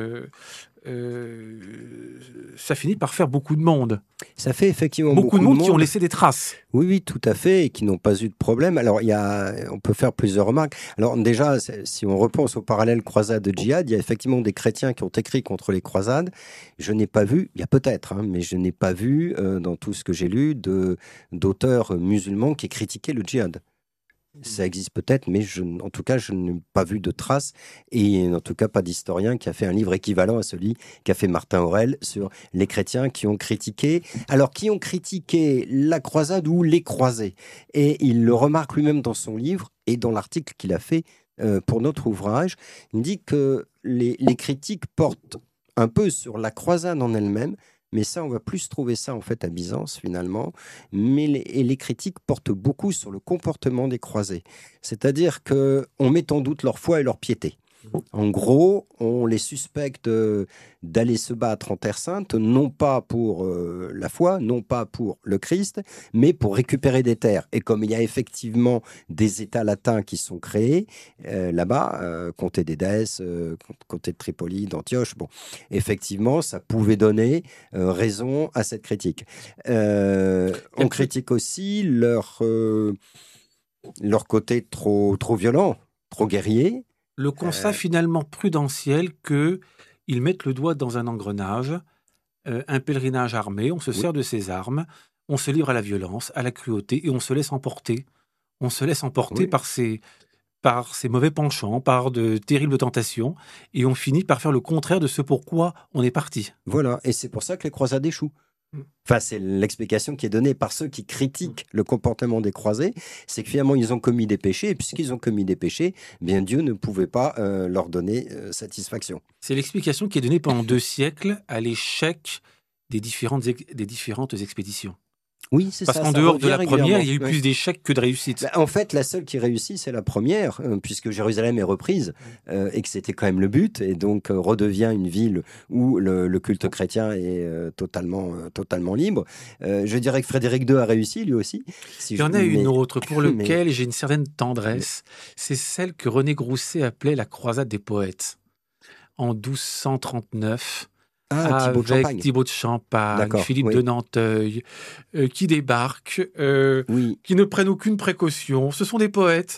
Ça finit par faire beaucoup de monde. Ça fait effectivement beaucoup de monde qui ont laissé des traces. Oui, tout à fait, et qui n'ont pas eu de problème. Alors, on peut faire plusieurs remarques. Alors, déjà, si on repense au parallèle croisade-djihad, il y a effectivement des chrétiens qui ont écrit contre les croisades. Je n'ai pas vu, il y a peut-être, mais je n'ai pas vu, dans tout ce que j'ai lu, d'auteurs musulmans qui aient critiqué le djihad. Ça existe peut-être, mais en tout cas, je n'ai pas vu de traces, et en tout cas pas d'historien qui a fait un livre équivalent à celui qu'a fait Martin Aurèle sur les chrétiens qui ont critiqué. Alors, qui ont critiqué la croisade ou les croisés. Et il le remarque lui-même dans son livre et dans l'article qu'il a fait pour notre ouvrage. Il dit que les critiques portent un peu sur la croisade en elle-même, mais ça, on va plus trouver ça en fait à Byzance finalement. Mais les critiques portent beaucoup sur le comportement des croisés. C'est-à-dire qu'on met en doute leur foi et leur piété. En gros, on les suspecte d'aller se battre en Terre Sainte, non pas pour la foi, non pas pour le Christ, mais pour récupérer des terres. Et comme il y a effectivement des États latins qui sont créés là-bas, comté d'Édesse, comté de Tripoli, d'Antioche, bon, effectivement, ça pouvait donner raison à cette critique. On critique aussi leur côté trop violent, trop guerrier. Le constat finalement prudentiel qu'ils mettent le doigt dans un engrenage, un pèlerinage armé, on se sert de ses armes, on se livre à la violence, à la cruauté, et on se laisse emporter. On se laisse emporter par ses mauvais penchants, par de terribles tentations, et on finit par faire le contraire de ce pourquoi on est parti. Voilà, et c'est pour ça que les croisades échouent. Enfin, c'est l'explication qui est donnée par ceux qui critiquent le comportement des croisés, c'est que finalement ils ont commis des péchés, et puisqu'ils ont commis des péchés, bien Dieu ne pouvait pas leur donner satisfaction. C'est l'explication qui est donnée pendant 2 siècles à l'échec des différentes expéditions. Oui, c'est Parce ça. qu'en dehors de la première, il y a eu plus d'échecs que de réussites. En fait, la seule qui réussit, c'est la première, puisque Jérusalem est reprise, et que c'était quand même le but, et donc redevient une ville où le culte chrétien est totalement libre. Je dirais que Frédéric II a réussi, lui aussi. Il y en a une autre pour laquelle j'ai une certaine tendresse. C'est celle que René Grousset appelait la croisade des poètes. En 1239... avec Thibaut de Champagne, Philippe de Nanteuil, qui débarquent, qui ne prennent aucune précaution. Ce sont des poètes,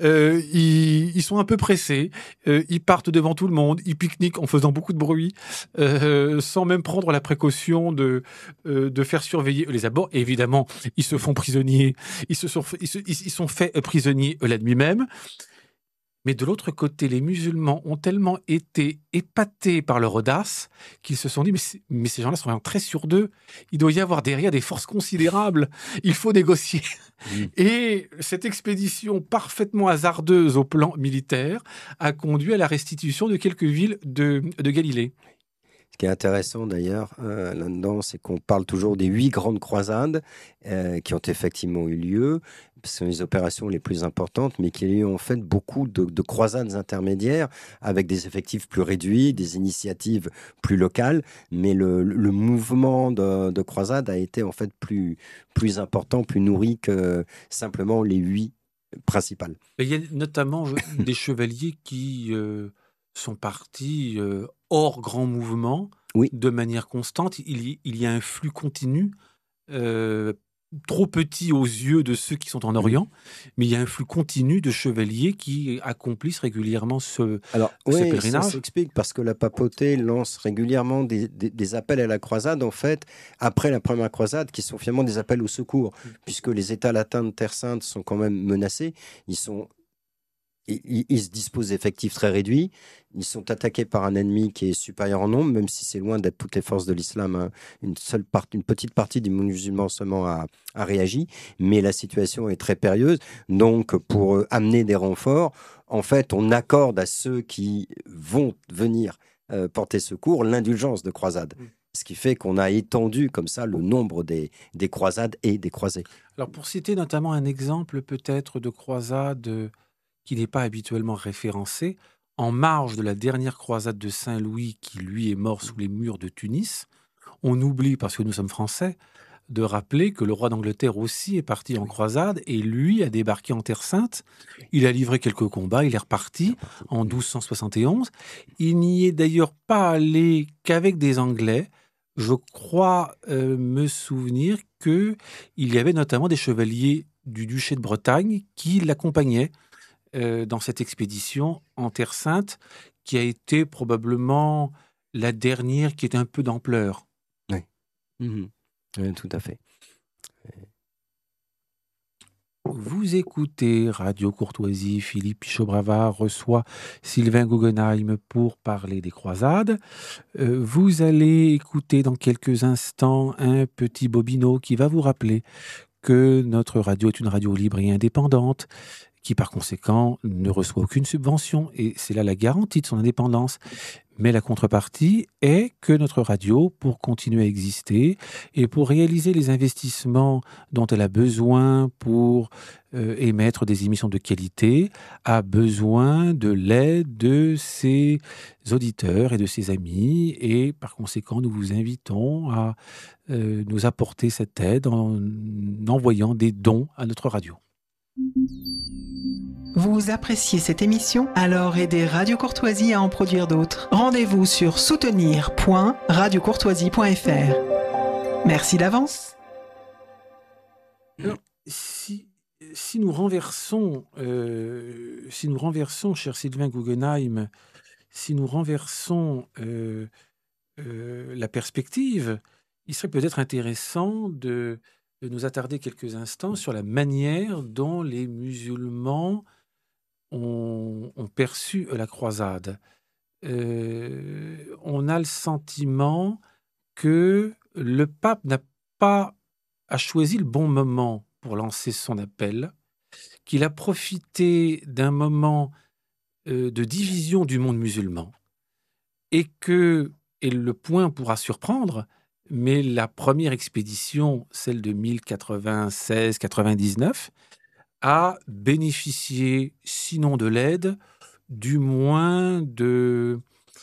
ils sont un peu pressés, ils partent devant tout le monde, ils pique-niquent en faisant beaucoup de bruit, sans même prendre la précaution de faire surveiller les abords. Et évidemment, ils se font prisonniers, ils sont faits prisonniers la nuit même. Mais de l'autre côté, les musulmans ont tellement été épatés par leur audace qu'ils se sont dit mais ces gens-là sont vraiment très sûrs d'eux. Il doit y avoir derrière des forces considérables. Il faut négocier. Et cette expédition parfaitement hasardeuse au plan militaire a conduit à la restitution de quelques villes de Galilée. Ce qui est intéressant d'ailleurs là-dedans, c'est qu'on parle toujours des 8 grandes croisades qui ont effectivement eu lieu. Ce sont les opérations les plus importantes, mais qu'il y a eu en fait beaucoup de croisades intermédiaires avec des effectifs plus réduits, des initiatives plus locales. Mais le mouvement de croisade a été en fait plus important, plus nourri que simplement les 8 principales. Il y a notamment des chevaliers qui sont partis hors grand mouvement, de manière constante. Il y a un flux continu, trop petit aux yeux de ceux qui sont en Orient, mais il y a un flux continu de chevaliers qui accomplissent régulièrement ce pèlerinage. Ça s'explique parce que la papauté lance régulièrement des appels à la croisade, en fait, après la première croisade, qui sont finalement des appels au secours, puisque les États latins de Terre Sainte sont quand même menacés. Ils se disposent d'effectifs très réduits. Ils sont attaqués par un ennemi qui est supérieur en nombre, même si c'est loin d'être toutes les forces de l'islam. Hein. Une petite partie des musulmans seulement a réagi, mais la situation est très périlleuse. Donc, pour amener des renforts, en fait, on accorde à ceux qui vont venir porter secours l'indulgence de croisade. Ce qui fait qu'on a étendu comme ça le nombre des croisades et des croisés. Alors, pour citer notamment un exemple peut-être de croisade qui n'est pas habituellement référencé, en marge de la dernière croisade de Saint-Louis, qui lui est mort sous les murs de Tunis, on oublie, parce que nous sommes français, de rappeler que le roi d'Angleterre aussi est parti en croisade, et lui a débarqué en Terre Sainte, il a livré quelques combats, il est reparti en 1271. Il n'y est d'ailleurs pas allé qu'avec des Anglais. Je crois me souvenir qu'il y avait notamment des chevaliers du duché de Bretagne qui l'accompagnaient dans cette expédition en Terre Sainte, qui a été probablement la dernière qui est un peu d'ampleur. Oui, oui, tout à fait. Vous écoutez Radio Courtoisie, Philippe Pichot-Bravard reçoit Sylvain Guggenheim pour parler des croisades. Vous allez écouter dans quelques instants un petit bobino qui va vous rappeler que notre radio est une radio libre et indépendante, qui par conséquent ne reçoit aucune subvention, et c'est là la garantie de son indépendance. Mais la contrepartie est que notre radio, pour continuer à exister et pour réaliser les investissements dont elle a besoin pour émettre des émissions de qualité, a besoin de l'aide de ses auditeurs et de ses amis. Et par conséquent, nous vous invitons à nous apporter cette aide en envoyant des dons à notre radio. Vous appréciez cette émission? Alors aidez Radio Courtoisie à en produire d'autres. Rendez-vous sur soutenir.radiocourtoisie.fr. Merci d'avance. Alors, si nous renversons, cher Sylvain Guggenheim, si nous renversons la perspective, il serait peut-être intéressant de nous attarder quelques instants sur la manière dont les musulmans ont perçu la croisade. On a le sentiment que le pape a choisi le bon moment pour lancer son appel, qu'il a profité d'un moment de division du monde musulman, et le point pourra surprendre, mais la première expédition, celle de 1096-99, a bénéficié, sinon de l'aide, du moins de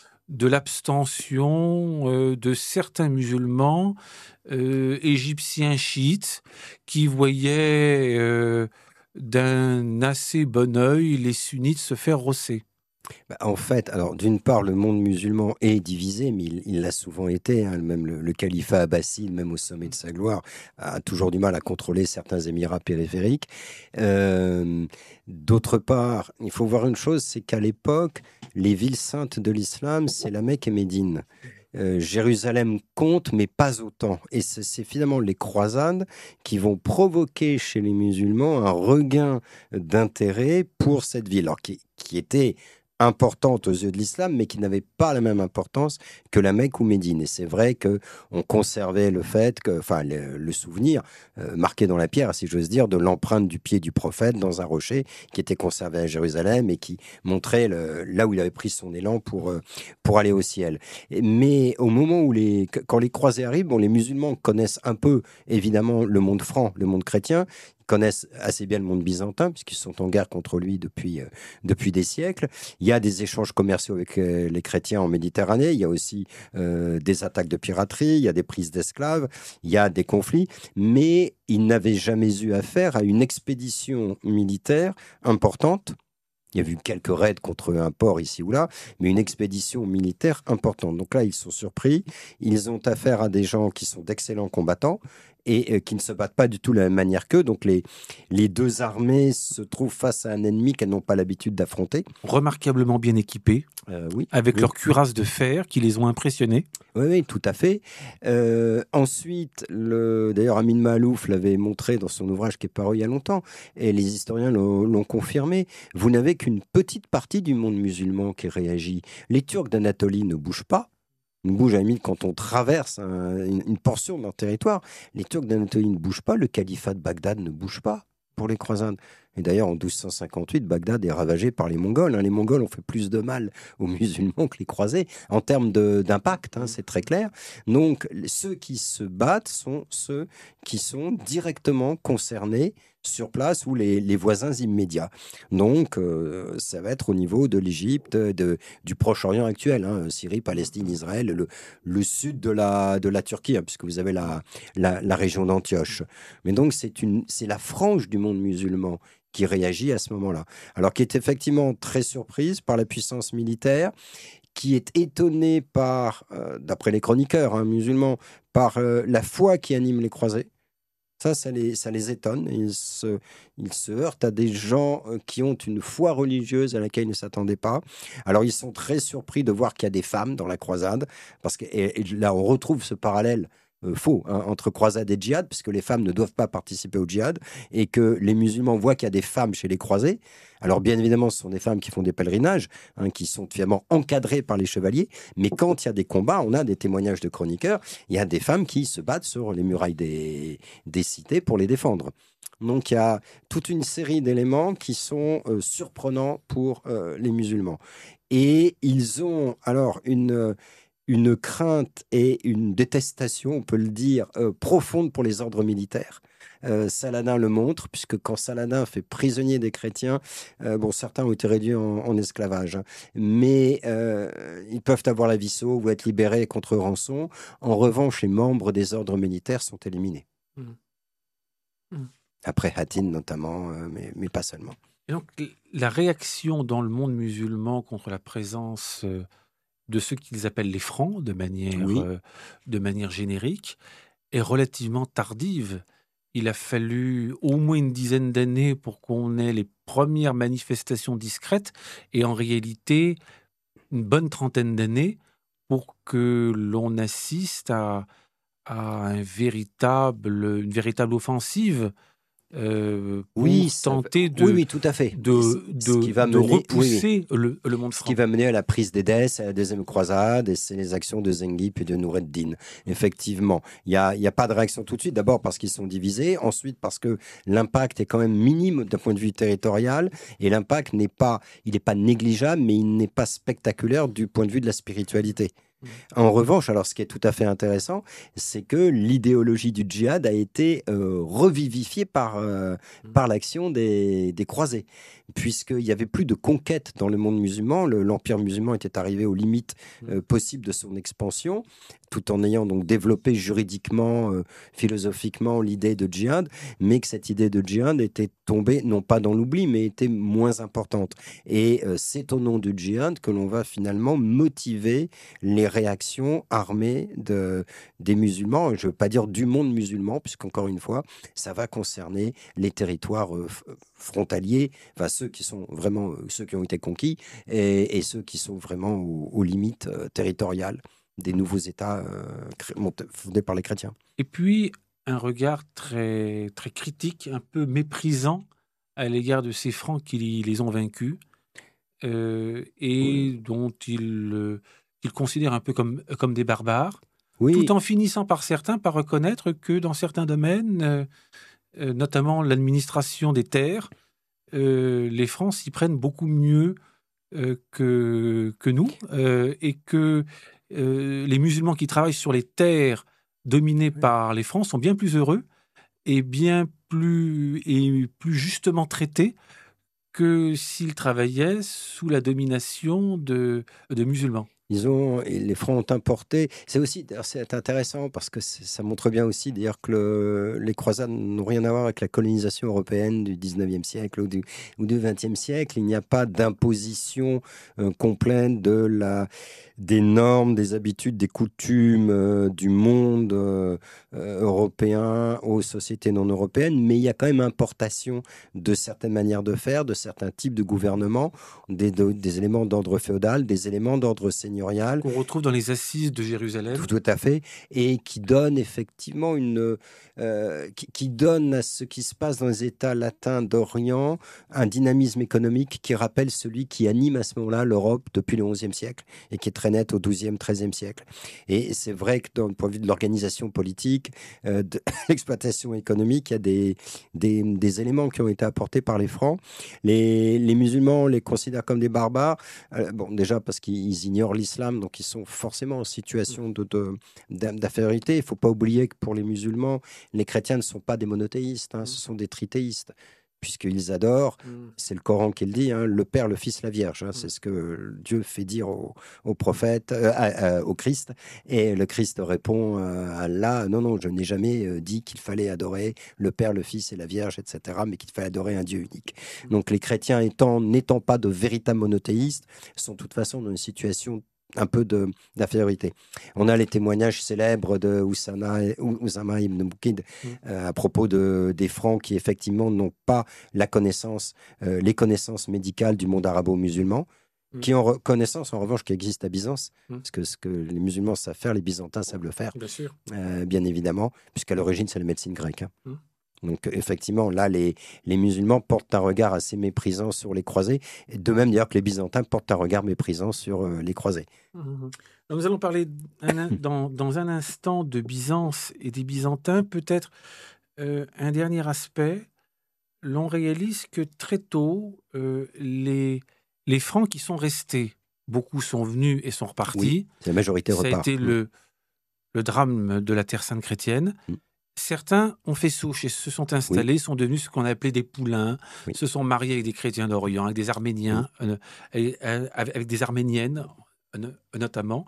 l'abstention de certains musulmans égyptiens chiites qui voyaient d'un assez bon œil les sunnites se faire rosser. En fait, alors d'une part, le monde musulman est divisé, mais il l'a souvent été. Même le califat abbasside, même au sommet de sa gloire, a toujours du mal à contrôler certains émirats périphériques. D'autre part, il faut voir une chose, c'est qu'à l'époque, les villes saintes de l'islam, c'est la Mecque et Médine. Jérusalem compte, mais pas autant. Et c'est finalement les croisades qui vont provoquer chez les musulmans un regain d'intérêt pour cette ville, alors qui était importante aux yeux de l'islam, mais qui n'avait pas la même importance que la Mecque ou Médine. Et c'est vrai qu'on conservait le fait, le souvenir marqué dans la pierre, si j'ose dire, de l'empreinte du pied du prophète dans un rocher qui était conservé à Jérusalem et qui montrait là où il avait pris son élan pour aller au ciel. Mais au moment où quand les croisés arrivent, les musulmans connaissent un peu, évidemment, le monde franc, le monde chrétien, connaissent assez bien le monde byzantin, puisqu'ils sont en guerre contre lui depuis des siècles. Il y a des échanges commerciaux avec les chrétiens en Méditerranée, il y a aussi des attaques de piraterie, il y a des prises d'esclaves, il y a des conflits, mais ils n'avaient jamais eu affaire à une expédition militaire importante. Il y a eu quelques raids contre un port ici ou là, mais une expédition militaire importante. Donc là, ils sont surpris. Ils ont affaire à des gens qui sont d'excellents combattants et qui ne se battent pas du tout de la même manière qu'eux. Donc les deux armées se trouvent face à un ennemi qu'elles n'ont pas l'habitude d'affronter. Remarquablement bien équipés, avec leurs cuirasses de fer qui les ont impressionnés. Oui, tout à fait. Ensuite, d'ailleurs, Amin Maalouf l'avait montré dans son ouvrage qui est paru il y a longtemps, et les historiens l'ont confirmé. Vous n'avez qu'une petite partie du monde musulman qui réagit. Les Turcs d'Anatolie ne bougent pas. Ils bougent à la limite quand on traverse une portion de leur territoire. Les Turcs d'Anatolie ne bougent pas. Le califat de Bagdad ne bouge pas pour les croisades. Et d'ailleurs, en 1258, Bagdad est ravagé par les Mongols. Les Mongols ont fait plus de mal aux musulmans que les croisés, en termes d'impact, c'est très clair. Donc, ceux qui se battent sont ceux qui sont directement concernés sur place ou les voisins immédiats. Donc, ça va être au niveau de l'Égypte, du Proche-Orient actuel, Syrie, Palestine, Israël, le sud de la Turquie, puisque vous avez la région d'Antioche. Mais donc, c'est la frange du monde musulman qui réagit à ce moment-là. Alors, qui est effectivement très surprise par la puissance militaire, qui est étonnée par, d'après les chroniqueurs musulmans, par la foi qui anime les croisés. Ça les étonne. Ils se heurtent à des gens qui ont une foi religieuse à laquelle ils ne s'attendaient pas. Alors, ils sont très surpris de voir qu'il y a des femmes dans la croisade, parce que et là, on retrouve ce parallèle faux entre croisade et djihad, puisque les femmes ne doivent pas participer au djihad, et que les musulmans voient qu'il y a des femmes chez les croisés. Alors bien évidemment, ce sont des femmes qui font des pèlerinages, qui sont finalement encadrées par les chevaliers, mais quand il y a des combats, on a des témoignages de chroniqueurs, il y a des femmes qui se battent sur les murailles des cités pour les défendre. Donc il y a toute une série d'éléments qui sont surprenants pour les musulmans. Et ils ont alors une crainte et une détestation, on peut le dire, profonde pour les ordres militaires. Saladin le montre, puisque quand Saladin fait prisonnier des chrétiens, bon, certains ont été réduits en esclavage, hein, mais ils peuvent avoir la vie sauve ou être libérés contre rançon. En revanche, les membres des ordres militaires sont éliminés. Après Hattin notamment, mais pas seulement. Et donc, la réaction dans le monde musulman contre la présence de ceux qu'ils appellent les francs, de manière générique, est relativement tardive. Il a fallu au moins une dizaine d'années pour qu'on ait les premières manifestations discrètes, et en réalité, une bonne trentaine d'années pour que l'on assiste à une véritable offensive pour tenter oui, tout à fait. de repousser le monde franc. Ce qui va mener à la prise d'Édesse, à la deuxième croisade, et c'est les actions de Zenghi puis de Noureddin. Effectivement, il n'y a pas de réaction tout de suite, d'abord parce qu'ils sont divisés, ensuite parce que l'impact est quand même minime d'un point de vue territorial, et l'impact n'est pas négligeable, mais il n'est pas spectaculaire du point de vue de la spiritualité. En revanche, alors ce qui est tout à fait intéressant, c'est que l'idéologie du djihad a été revivifiée par l'action des croisés, puisqu'il n'y avait plus de conquête dans le monde musulman. L'empire musulman était arrivé aux limites possibles de son expansion, tout en ayant donc développé juridiquement, philosophiquement l'idée de djihad, mais que cette idée de djihad était tombée, non pas dans l'oubli, mais était moins importante. Et c'est au nom du djihad que l'on va finalement motiver les réactions armées des musulmans, je ne veux pas dire du monde musulman, puisqu'encore une fois, ça va concerner les territoires frontaliers, enfin ceux qui sont vraiment, ceux qui ont été conquis, et ceux qui sont vraiment aux limites territoriales des nouveaux États fondés par les chrétiens. Et puis, un regard très, très critique, un peu méprisant à l'égard de ces Francs qui les ont vaincus, et dont ils considèrent un peu comme des barbares, tout en finissant par certains par reconnaître que dans certains domaines, notamment l'administration des terres, les Francs s'y prennent beaucoup mieux que nous, et que les musulmans qui travaillent sur les terres dominées par les Francs sont bien plus heureux et bien plus justement traités que s'ils travaillaient sous la domination de musulmans. Les Francs ont importé. C'est intéressant parce que ça montre bien aussi d'ailleurs que les croisades n'ont rien à voir avec la colonisation européenne du 19e siècle ou du 20e siècle. Il n'y a pas d'imposition complète des normes, des habitudes, des coutumes du monde européen aux sociétés non européennes, mais il y a quand même importation de certaines manières de faire, de certains types de gouvernement, des éléments d'ordre féodal, des éléments d'ordre seigneurial. Qu'on retrouve dans les assises de Jérusalem. Tout à fait, et qui donne effectivement qui donne à ce qui se passe dans les États latins d'Orient un dynamisme économique qui rappelle celui qui anime à ce moment-là l'Europe depuis le XIe siècle et qui est très net au XIIe, XIIIe siècle. Et c'est vrai que dans le point de vue de l'organisation politique, de l'exploitation économique, il y a des éléments qui ont été apportés par les Francs. Les musulmans les considèrent comme des barbares, déjà parce qu'ils ignorent l'islam, donc ils sont forcément en situation d'infériorité. Il ne faut pas oublier que pour les musulmans, les chrétiens ne sont pas des monothéistes, ce sont des trithéistes, puisqu'ils adorent, c'est le Coran qui le dit, le Père, le Fils, la Vierge. C'est ce que Dieu fait dire au prophète, au Christ. Et le Christ répond à Allah, non, je n'ai jamais dit qu'il fallait adorer le Père, le Fils et la Vierge, etc., mais qu'il fallait adorer un Dieu unique. Donc les chrétiens, n'étant pas de véritables monothéistes, sont de toute façon dans une situation un peu d'infériorité. On a les témoignages célèbres de Oussama ibn Boukid à propos des Francs qui effectivement n'ont pas les connaissances médicales du monde arabo-musulman, qui ont connaissance en revanche qui existe à Byzance, parce que ce que les musulmans savent faire, les Byzantins savent le faire, bien évidemment, puisqu'à l'origine c'est la médecine grecque. Donc effectivement, là, les musulmans portent un regard assez méprisant sur les croisés, et de même d'ailleurs que les Byzantins portent un regard méprisant sur les croisés. Nous allons parler dans un instant de Byzance et des Byzantins. Peut-être un dernier aspect, l'on réalise que très tôt, les Francs qui sont restés, beaucoup sont venus et sont repartis. Oui, la majorité Ça a repart. été le drame de la Terre Sainte chrétienne. Certains ont fait souche et se sont installés, sont devenus ce qu'on appelait des poulains, se sont mariés avec des chrétiens d'Orient, avec des Arméniens, avec des Arméniennes notamment,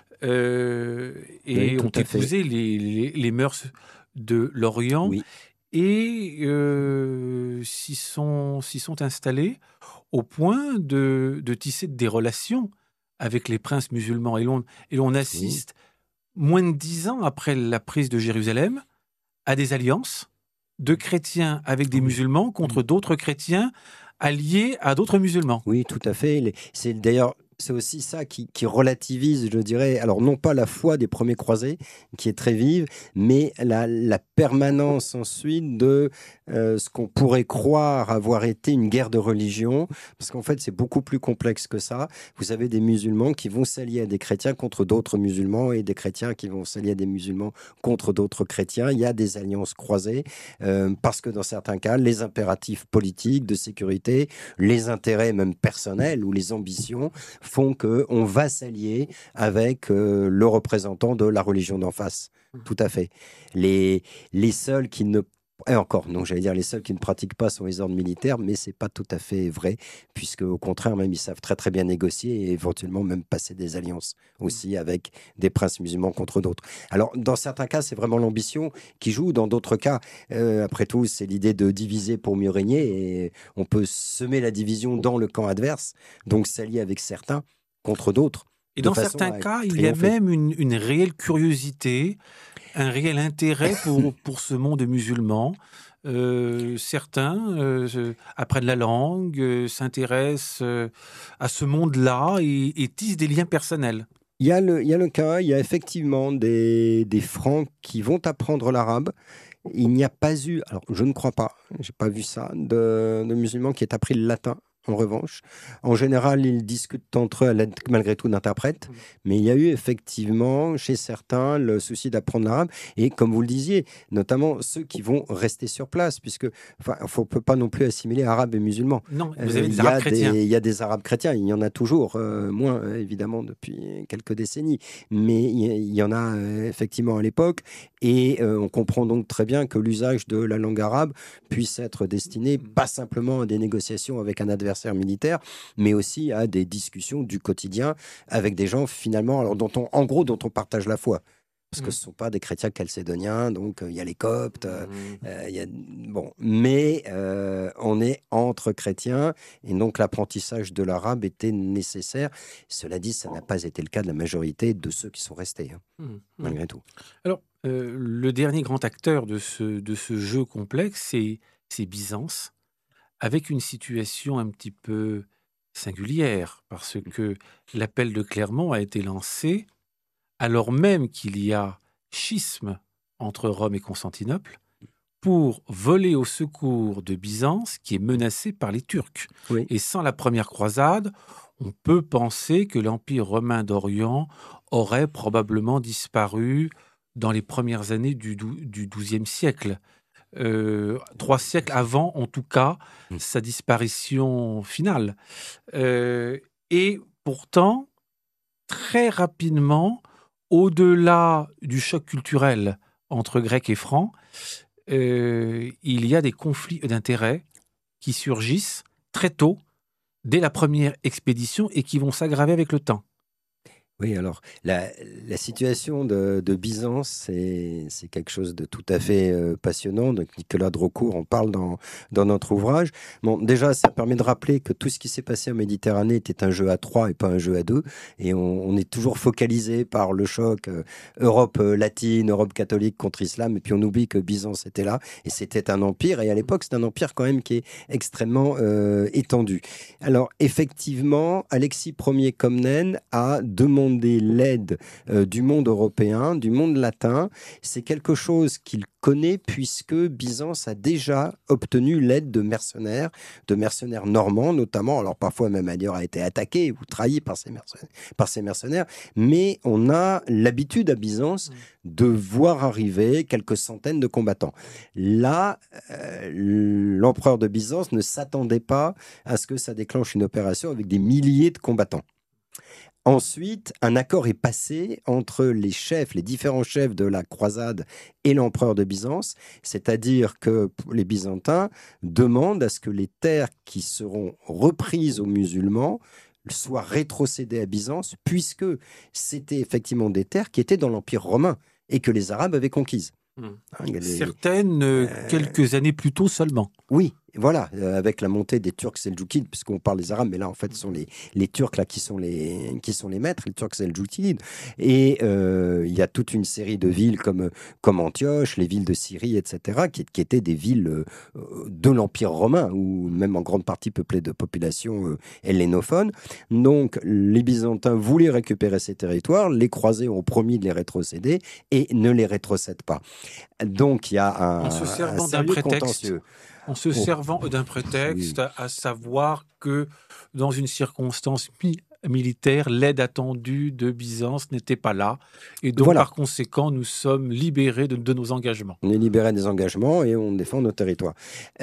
et ont épousé les mœurs de l'Orient. Oui. Et s'y sont installés au point de tisser des relations avec les princes musulmans. Et l'on assiste, moins de 10 ans après la prise de Jérusalem, à des alliances de chrétiens avec des musulmans contre d'autres chrétiens alliés à d'autres musulmans. Oui, tout à fait. C'est aussi ça qui relativise, je dirais, alors non pas la foi des premiers croisés, qui est très vive, mais la permanence ensuite de ce qu'on pourrait croire avoir été une guerre de religion, parce qu'en fait c'est beaucoup plus complexe que ça. Vous avez des musulmans qui vont s'allier à des chrétiens contre d'autres musulmans, et des chrétiens qui vont s'allier à des musulmans contre d'autres chrétiens. Il y a des alliances croisées, parce que dans certains cas, les impératifs politiques, de sécurité, les intérêts même personnels ou les ambitions font qu'on va s'allier avec le représentant de la religion d'en face. Tout à fait. Les seuls qui ne... Et encore, non, j'allais dire les seuls qui ne pratiquent pas sont les ordres militaires, mais c'est pas tout à fait vrai, puisque au contraire, même ils savent très très bien négocier et éventuellement même passer des alliances aussi avec des princes musulmans contre d'autres. Alors, dans certains cas, c'est vraiment l'ambition qui joue. Dans d'autres cas, après tout, c'est l'idée de diviser pour mieux régner, et on peut semer la division dans le camp adverse, donc s'allier avec certains contre d'autres. Et dans certains cas, il y a même une réelle curiosité, un réel intérêt pour ce monde musulman. Certains apprennent la langue, s'intéressent à ce monde-là et tissent des liens personnels. Il y a le cas, il y a effectivement des Francs qui vont apprendre l'arabe. Il n'y a pas eu, alors je ne crois pas, j'ai pas vu ça, de musulmans qui aient appris le latin. En revanche, en général, ils discutent entre eux malgré tout d'interprètes, mais il y a eu effectivement chez certains le souci d'apprendre l'arabe, et comme vous le disiez, notamment ceux qui vont rester sur place, puisque on ne peut pas non plus assimiler arabes et musulmans. Non, vous avez des arabes chrétiens. Il y a des arabes chrétiens, il y en a toujours, moins évidemment depuis quelques décennies, mais il y en a effectivement à l'époque, et on comprend donc très bien que l'usage de la langue arabe puisse être destiné pas simplement à des négociations avec un adversaire militaire, mais aussi à des discussions du quotidien avec des gens finalement, alors dont on partage la foi. Parce que ce ne sont pas des chrétiens chalcédoniens, donc il y a les coptes, mais on est entre chrétiens, et donc l'apprentissage de l'arabe était nécessaire. Cela dit, ça n'a pas été le cas de la majorité de ceux qui sont restés, malgré tout. Alors, le dernier grand acteur de ce jeu complexe, c'est Byzance, avec une situation un petit peu singulière, parce que l'appel de Clermont a été lancé alors même qu'il y a schisme entre Rome et Constantinople, pour voler au secours de Byzance, qui est menacée par les Turcs. Oui. Et sans la première croisade, on peut penser que l'Empire romain d'Orient aurait probablement disparu dans les premières années du XIIe siècle. 3 siècles avant, en tout cas, sa disparition finale. Et pourtant, très rapidement, au-delà du choc culturel entre Grecs et Francs, il y a des conflits d'intérêts qui surgissent très tôt, dès la première expédition, et qui vont s'aggraver avec le temps. Oui, alors la situation de Byzance, c'est quelque chose de tout à fait passionnant. Donc, Nicolas Drocourt en parle dans notre ouvrage. Bon, déjà, ça permet de rappeler que tout ce qui s'est passé en Méditerranée était un jeu à 3 et pas un jeu à 2. Et on est toujours focalisé par le choc Europe latine, Europe catholique contre Islam. Et puis on oublie que Byzance était là. Et c'était un empire. Et à l'époque, c'est un empire quand même qui est extrêmement étendu. Alors, effectivement, Alexis Ier Comnène a demandé demander l'aide du monde européen, du monde latin. C'est quelque chose qu'il connaît puisque Byzance a déjà obtenu l'aide de mercenaires normands notamment. Alors parfois même ailleurs a été attaqué ou trahi par ces mercenaires. Mais on a l'habitude à Byzance de voir arriver quelques centaines de combattants. Là, l'empereur de Byzance ne s'attendait pas à ce que ça déclenche une opération avec des milliers de combattants. Ensuite, un accord est passé entre les différents chefs de la croisade et l'empereur de Byzance, c'est-à-dire que les Byzantins demandent à ce que les terres qui seront reprises aux musulmans soient rétrocédées à Byzance, puisque c'était effectivement des terres qui étaient dans l'Empire romain et que les Arabes avaient conquises. Certaines, quelques années plus tôt seulement. Oui, voilà, avec la montée des Turcs seldjoukides, puisqu'on parle des Arabes, mais là en fait ce sont les Turcs là qui sont les maîtres, les Turcs seldjoukides. Et il y a toute une série de villes comme Antioche, les villes de Syrie, etc., qui étaient des villes de l'Empire romain, ou même en grande partie peuplées de populations hellénophones. Donc les Byzantins voulaient récupérer ces territoires, les croisés ont promis de les rétrocéder et ne les rétrocèdent pas. Donc il y a un sérieux contentieux. En se servant d'un prétexte, à savoir que dans une circonstance militaire, l'aide attendue de Byzance n'était pas là. Et donc, par conséquent, nous sommes libérés de nos engagements. On est libérés des engagements et on défend nos territoires.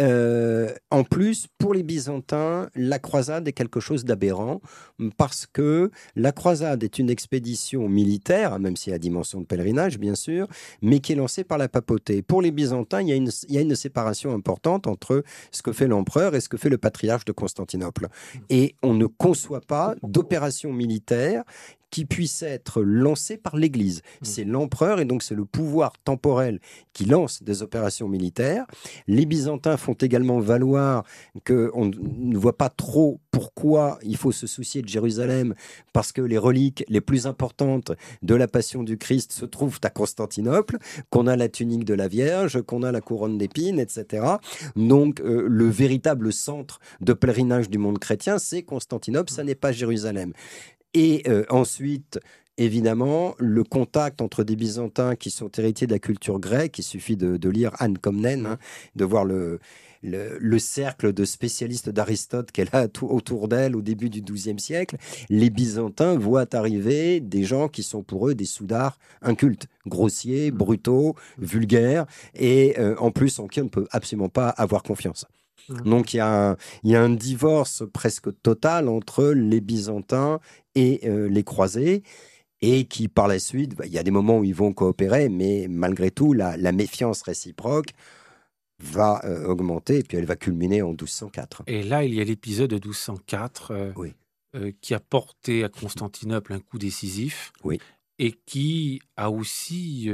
En plus, pour les Byzantins, la croisade est quelque chose d'aberrant parce que la croisade est une expédition militaire, même s'il y a dimension de pèlerinage, bien sûr, mais qui est lancée par la papauté. Pour les Byzantins, il y a une séparation importante entre ce que fait l'empereur et ce que fait le patriarche de Constantinople. Et on ne conçoit pas d'opération militaire qui puisse être lancée par l'Église. C'est l'empereur et donc c'est le pouvoir temporel qui lance des opérations militaires. Les Byzantins font également valoir qu'on ne voit pas trop pourquoi il faut se soucier de Jérusalem, parce que les reliques les plus importantes de la Passion du Christ se trouvent à Constantinople, qu'on a la tunique de la Vierge, qu'on a la couronne d'épines, etc. Donc le véritable centre de pèlerinage du monde chrétien, c'est Constantinople, ça n'est pas Jérusalem. Et ensuite, évidemment, le contact entre des Byzantins qui sont héritiers de la culture grecque, il suffit de lire Anne Comnène, de voir le cercle de spécialistes d'Aristote qu'elle a autour d'elle au début du XIIe siècle. Les Byzantins voient arriver des gens qui sont pour eux des soudards incultes, grossiers, brutaux, vulgaires, et en plus en qui on ne peut absolument pas avoir confiance. Donc il y a un divorce presque total entre les Byzantins et les croisés, et qui par la suite, il y a des moments où ils vont coopérer, mais malgré tout, la méfiance réciproque va augmenter, et puis elle va culminer en 1204. Et là, il y a l'épisode de 1204 qui a porté à Constantinople un coup décisif, et qui a aussi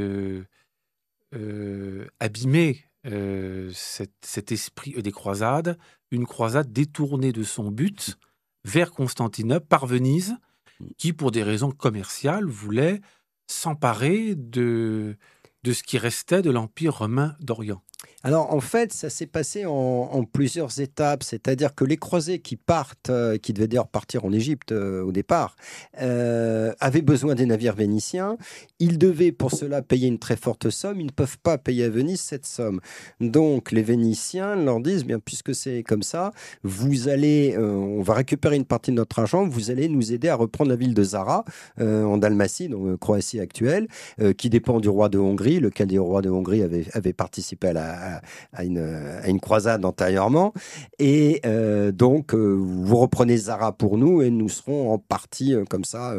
abîmé cet esprit des croisades, une croisade détournée de son but vers Constantinople par Venise, qui, pour des raisons commerciales, voulait s'emparer de ce qui restait de l'Empire romain d'Orient. Alors, en fait, ça s'est passé en plusieurs étapes. C'est-à-dire que les croisés qui partent, qui devaient d'ailleurs partir en Égypte au départ, avaient besoin des navires vénitiens. Ils devaient pour cela payer une très forte somme. Ils ne peuvent pas payer à Venise cette somme. Donc, les Vénitiens leur disent, bien, puisque c'est comme ça, vous allez, on va récupérer une partie de notre argent, vous allez nous aider à reprendre la ville de Zara, en Dalmatie, donc Croatie actuelle, qui dépend du roi de Hongrie, lequel des rois de Hongrie avait participé à une croisade antérieurement, et donc vous reprenez Zara pour nous et nous serons en partie comme ça,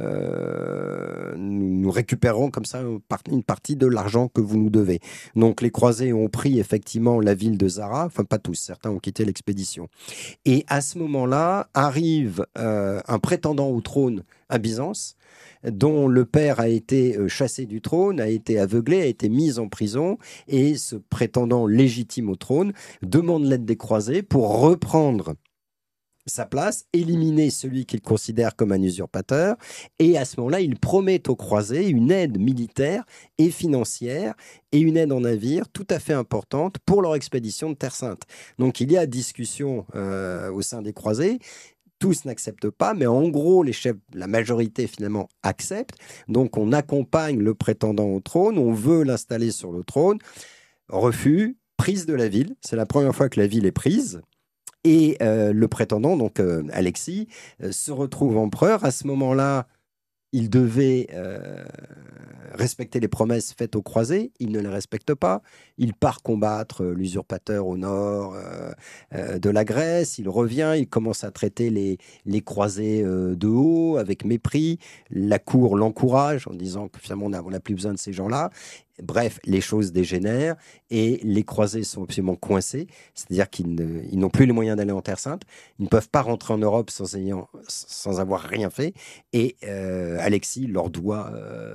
nous récupérerons comme ça une partie de l'argent que vous nous devez. Donc les croisés ont pris effectivement la ville de Zara, enfin pas tous, certains ont quitté l'expédition, et à ce moment-là arrive un prétendant au trône à Byzance, dont le père a été chassé du trône, a été aveuglé, a été mis en prison, et ce prétendant légitime au trône demande l'aide des croisés pour reprendre sa place, éliminer celui qu'il considère comme un usurpateur, et à ce moment-là, il promet aux croisés une aide militaire et financière et une aide en navire tout à fait importante pour leur expédition de Terre Sainte. Donc il y a discussion au sein des croisés. tous n'acceptent pas, mais en gros, les chefs, la majorité finalement accepte. Donc on accompagne le prétendant au trône, on veut l'installer sur le trône. Refus, prise de la ville. C'est la première fois que la ville est prise. Et le prétendant, donc Alexis, se retrouve empereur. À ce moment-là, il devait respecter les promesses faites aux croisés. Il ne les respecte pas. Il part combattre l'usurpateur au nord de la Grèce. Il revient. Il commence à traiter les croisés de haut, avec mépris. La cour l'encourage en disant que finalement, on n'a plus besoin de ces gens-là. Bref, les choses dégénèrent et les croisés sont absolument coincés, c'est-à-dire qu'ils n'ont plus les moyens d'aller en Terre Sainte, ils ne peuvent pas rentrer en Europe sans avoir rien fait, et Alexis leur doit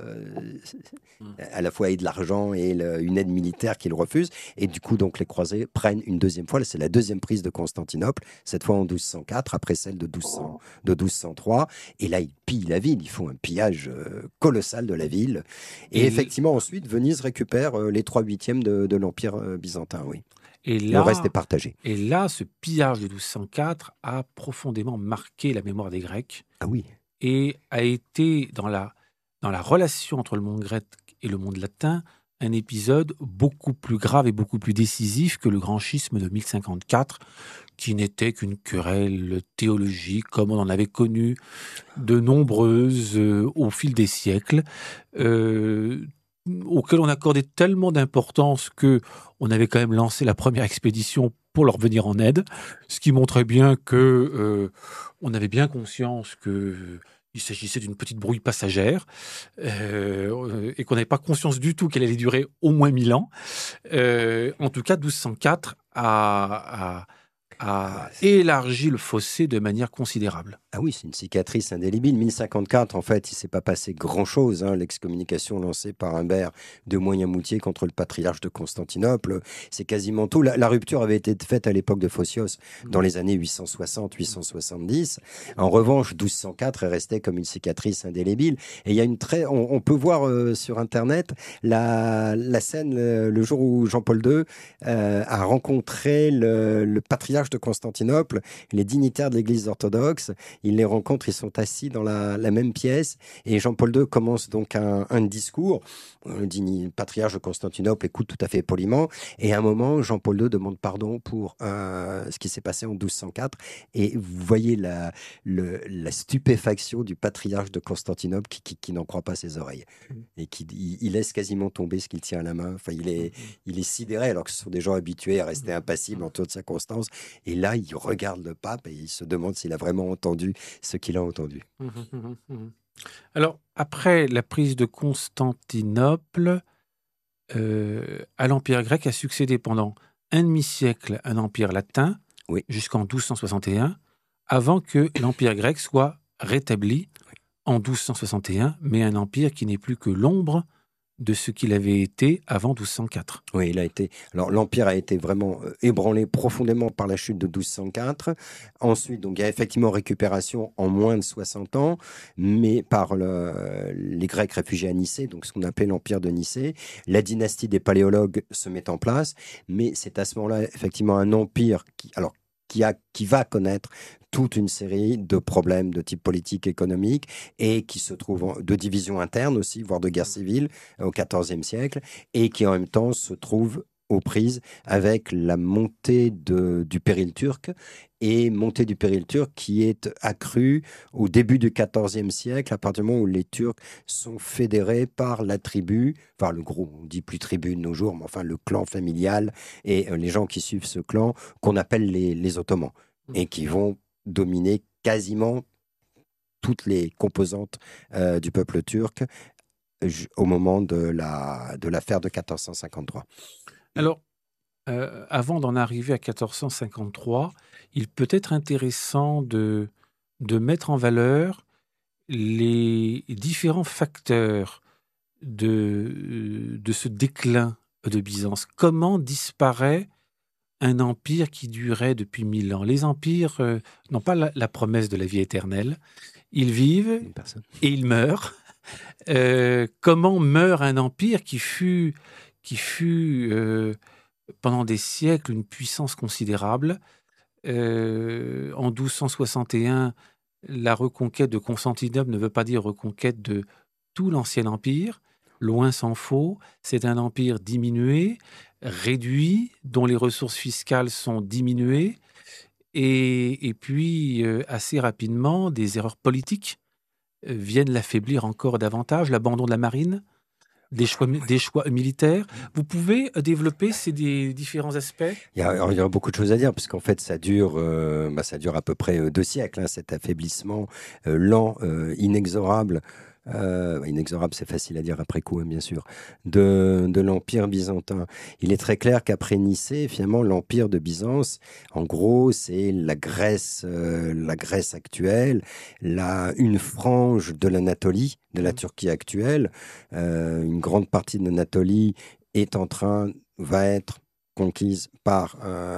à la fois de l'argent et une aide militaire qu'ils refusent, et du coup donc les croisés prennent une deuxième fois, c'est la deuxième prise de Constantinople, cette fois en 1204, après celle de 1203, et là ils pillent la ville, ils font un pillage colossal de la ville, et effectivement ensuite Venise récupère les 3/8 de l'Empire byzantin, oui. Et le là, reste est partagé. Et là, ce pillage de 1204 a profondément marqué la mémoire des Grecs. Ah oui. Et a été, dans la relation entre le monde grec et le monde latin, un épisode beaucoup plus grave et beaucoup plus décisif que le grand schisme de 1054, qui n'était qu'une querelle théologique, comme on en avait connu de nombreuses au fil des siècles, auquel on accordait tellement d'importance que on avait quand même lancé la première expédition pour leur venir en aide, ce qui montrait bien que on avait bien conscience que il s'agissait d'une petite brouille passagère et qu'on n'avait pas conscience du tout qu'elle allait durer au moins 1000 ans. En tout cas, 1204 a élargi le fossé de manière considérable. Ah oui, c'est une cicatrice indélébile. 1054, en fait, il ne s'est pas passé grand-chose. L'excommunication lancée par Humbert de Moyen-Moutier contre le patriarche de Constantinople, c'est quasiment tout. La rupture avait été faite à l'époque de Phocios, dans les années 860-870. En revanche, 1204 est resté comme une cicatrice indélébile. Et il y a on peut voir sur Internet la scène, le jour où Jean-Paul II a rencontré le patriarche de Constantinople, les dignitaires de l'Église orthodoxe. Il les rencontre, ils sont assis dans la même pièce et Jean-Paul II commence donc un discours. Le patriarche de Constantinople écoute tout à fait poliment et à un moment, Jean-Paul II demande pardon pour ce qui s'est passé en 1204 et vous voyez la stupéfaction du patriarche de Constantinople qui n'en croit pas ses oreilles et il laisse quasiment tomber ce qu'il tient à la main. Enfin, il est sidéré alors que ce sont des gens habitués à rester impassibles en toutes circonstances et là, il regarde le pape et il se demande s'il a vraiment entendu ce qu'il a entendu. Alors, après la prise de Constantinople, à l'Empire grec a succédé pendant un demi-siècle un empire latin, oui, jusqu'en 1261, avant que l'Empire grec soit rétabli en 1261, mais un empire qui n'est plus que l'ombre de ce qu'il avait été avant 1204. Oui, l'Empire a été vraiment ébranlé profondément par la chute de 1204. Ensuite, donc, il y a effectivement récupération en moins de 60 ans, mais par les Grecs réfugiés à Nicée, donc ce qu'on appelait l'Empire de Nicée. La dynastie des Paléologues se met en place, mais c'est à ce moment-là effectivement un empire qui va connaître toute une série de problèmes de type politique, économique, et qui se trouve de divisions internes aussi, voire de guerre civile au XIVe siècle, et qui en même temps se trouve aux prises avec la montée du péril turc, et montée du péril turc qui est accrue au début du XIVe siècle, à partir du moment où les Turcs sont fédérés par la tribu, enfin le gros, on dit plus tribu de nos jours, mais enfin le clan familial, et les gens qui suivent ce clan, qu'on appelle les Ottomans, et qui vont dominer quasiment toutes les composantes du peuple turc au moment de l'affaire de 1453. Alors, avant d'en arriver à 1453, il peut être intéressant de mettre en valeur les différents facteurs de ce déclin de Byzance. Comment disparaît un empire qui durait depuis 1000 ans? Les empires n'ont pas la promesse de la vie éternelle. Ils vivent et ils meurent. Comment meurt un empire qui fut pendant des siècles une puissance considérable? En 1261, la reconquête de Constantinople ne veut pas dire reconquête de tout l'ancien empire. Loin s'en faut, c'est un empire diminué, réduit, dont les ressources fiscales sont diminuées, et puis assez rapidement, des erreurs politiques viennent l'affaiblir encore davantage, l'abandon de la marine, des choix militaires. Vous pouvez développer ces différents aspects? Il y a beaucoup de choses à dire, parce qu'en fait, ça dure à peu près 2 siècles, cet affaiblissement lent, inexorable. Inexorable, c'est facile à dire après coup, bien sûr, de l'Empire byzantin. Il est très clair qu'après Nicée, finalement, l'Empire de Byzance, en gros, c'est la Grèce actuelle, une frange de l'Anatolie, de la Turquie actuelle. Une grande partie de l'Anatolie va être conquise par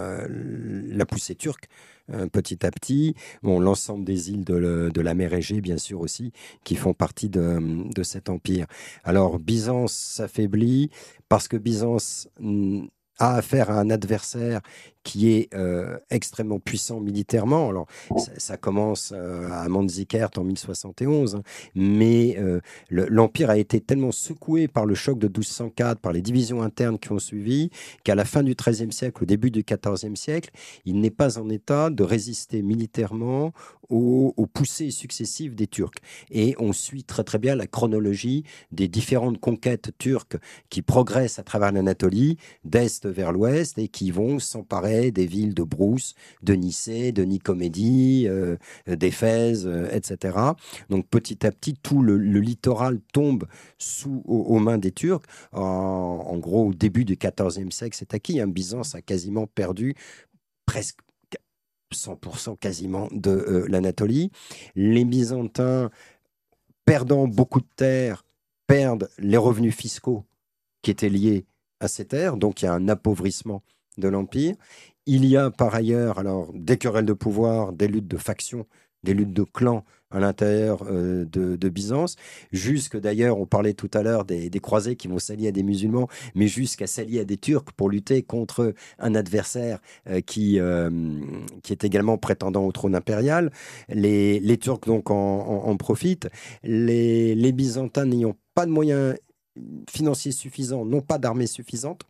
la poussée turque, petit à petit. Bon, l'ensemble des îles de la mer Égée, bien sûr aussi, qui font partie de cet empire. Alors, Byzance s'affaiblit parce que Byzance a affaire à un adversaire qui est extrêmement puissant militairement. Alors, ça commence à Manzikert en 1071, mais l'Empire a été tellement secoué par le choc de 1204, par les divisions internes qui ont suivi, qu'à la fin du XIIIe siècle, au début du XIVe siècle, il n'est pas en état de résister militairement aux poussées successives des Turcs. Et on suit très très bien la chronologie des différentes conquêtes turques qui progressent à travers l'Anatolie, d'est vers l'ouest, et qui vont s'emparer des villes de Brousse, de Nicée, de Nicomédie, d'Éphèse, etc. Donc petit à petit, tout le littoral tombe aux mains des Turcs. En gros, au début du XIVe siècle, c'est acquis. Byzance a quasiment perdu presque 100% quasiment de l'Anatolie. Les Byzantins, perdant beaucoup de terres, perdent les revenus fiscaux qui étaient liés à ces terres. Donc il y a un appauvrissement de l'Empire. Il y a par ailleurs des querelles de pouvoir, des luttes de factions, des luttes de clans à l'intérieur de Byzance, jusque d'ailleurs, on parlait tout à l'heure des croisés qui vont s'allier à des musulmans, mais jusqu'à s'allier à des Turcs pour lutter contre un adversaire qui est également prétendant au trône impérial. Les Turcs donc en profitent. Les Byzantins n'ayant pas de moyens financiers suffisants, n'ont pas d'armée suffisante.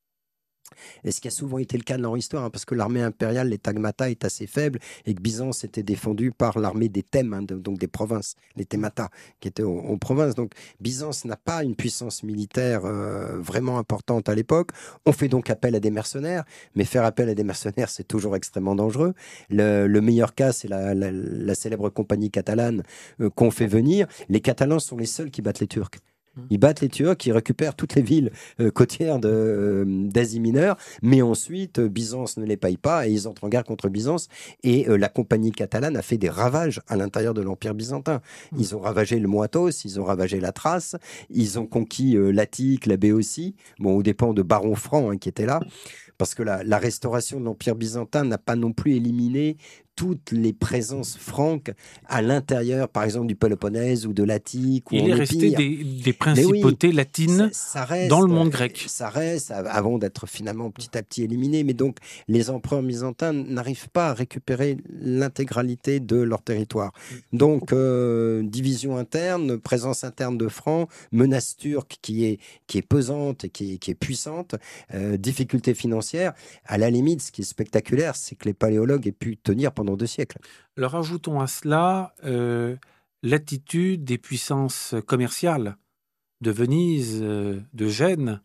Et ce qui a souvent été le cas dans leur histoire, parce que l'armée impériale, les Tagmata, est assez faible, et que Byzance était défendue par l'armée des Thèmes, donc des provinces, les Thémata, qui étaient aux provinces. Donc Byzance n'a pas une puissance militaire vraiment importante à l'époque. On fait donc appel à des mercenaires, mais faire appel à des mercenaires, c'est toujours extrêmement dangereux. Le meilleur cas, c'est la célèbre compagnie catalane qu'on fait venir. Les Catalans sont les seuls qui battent les Turcs. Ils battent les Turcs, ils récupèrent toutes les villes côtières d'Asie mineure, mais ensuite, Byzance ne les paye pas et ils entrent en guerre contre Byzance. Et la compagnie catalane a fait des ravages à l'intérieur de l'Empire byzantin. Ils ont ravagé le Moatos, ils ont ravagé la Thrace, ils ont conquis l'Attique, la Béotie, aux dépens de barons francs qui étaient là. Parce que la restauration de l'Empire byzantin n'a pas non plus éliminé toutes les présences franques à l'intérieur, par exemple, du Péloponnèse ou de l'Attique. Il est resté des principautés latines ça reste, dans le monde grec. Ça reste, avant d'être finalement petit à petit éliminé. Mais donc, les empereurs byzantins n'arrivent pas à récupérer l'intégralité de leur territoire. Donc, division interne, présence interne de Francs, menace turque qui est pesante et qui est puissante, difficultés financières. À la limite, ce qui est spectaculaire, c'est que les paléologues aient pu tenir pendant 2 siècles. Alors ajoutons à cela l'attitude des puissances commerciales de Venise, de Gênes,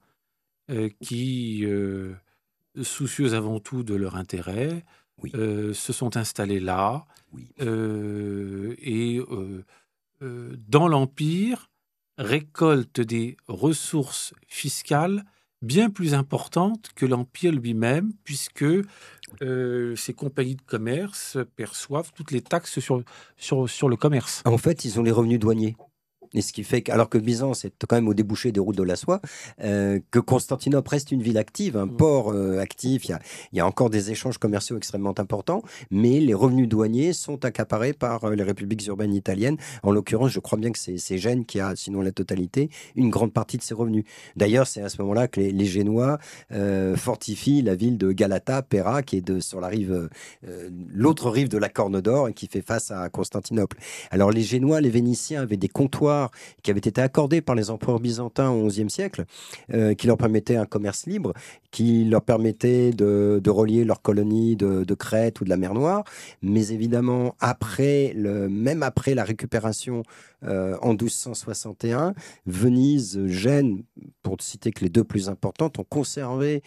qui, soucieuses avant tout de leur intérêt, se sont installées là. Et dans l'Empire, récoltent des ressources fiscales bien plus importantes que l'Empire lui-même, puisque ces compagnies de commerce perçoivent toutes les taxes sur le commerce. En fait, ils ont les revenus douaniers. Et ce qui fait alors que Byzance est quand même au débouché des routes de la soie, que Constantinople reste une ville active, un port actif, il y a encore des échanges commerciaux extrêmement importants, mais les revenus douaniers sont accaparés par les républiques urbaines italiennes. En l'occurrence, je crois bien que c'est Gênes qui a, sinon la totalité, une grande partie de ces revenus. D'ailleurs, c'est à ce moment-là que les Génois fortifient la ville de Galata, Pera, qui est sur la rive, l'autre rive de la Corne d'Or et qui fait face à Constantinople. Alors les Génois, les Vénitiens avaient des comptoirs qui avaient été accordés par les empereurs byzantins au XIe siècle, qui leur permettaient un commerce libre, qui leur permettait de relier leurs colonies de Crète ou de la mer Noire. Mais évidemment, même après la récupération en 1261, Venise, Gênes, pour ne citer que les deux plus importantes, ont conservé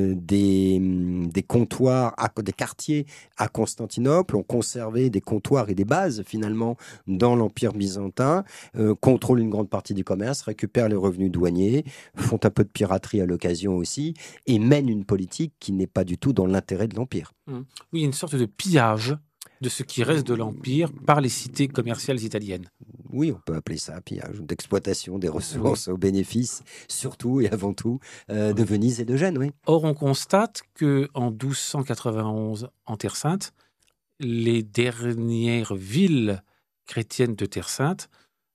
des comptoirs, des quartiers à Constantinople, ont conservé des comptoirs et des bases finalement dans l'Empire byzantin, contrôlent une grande partie du commerce, récupèrent les revenus douaniers, font un peu de piraterie à l'occasion aussi, et mènent une politique qui n'est pas du tout dans l'intérêt de l'Empire. Oui, une sorte de pillage de ce qui reste de l'Empire par les cités commerciales italiennes. Oui, on peut appeler ça un pillage, d'exploitation des ressources au bénéfice, surtout et avant tout, de Venise et de Gênes. Oui. Or, on constate qu'en 1291, en Terre Sainte, les dernières villes chrétiennes de Terre Sainte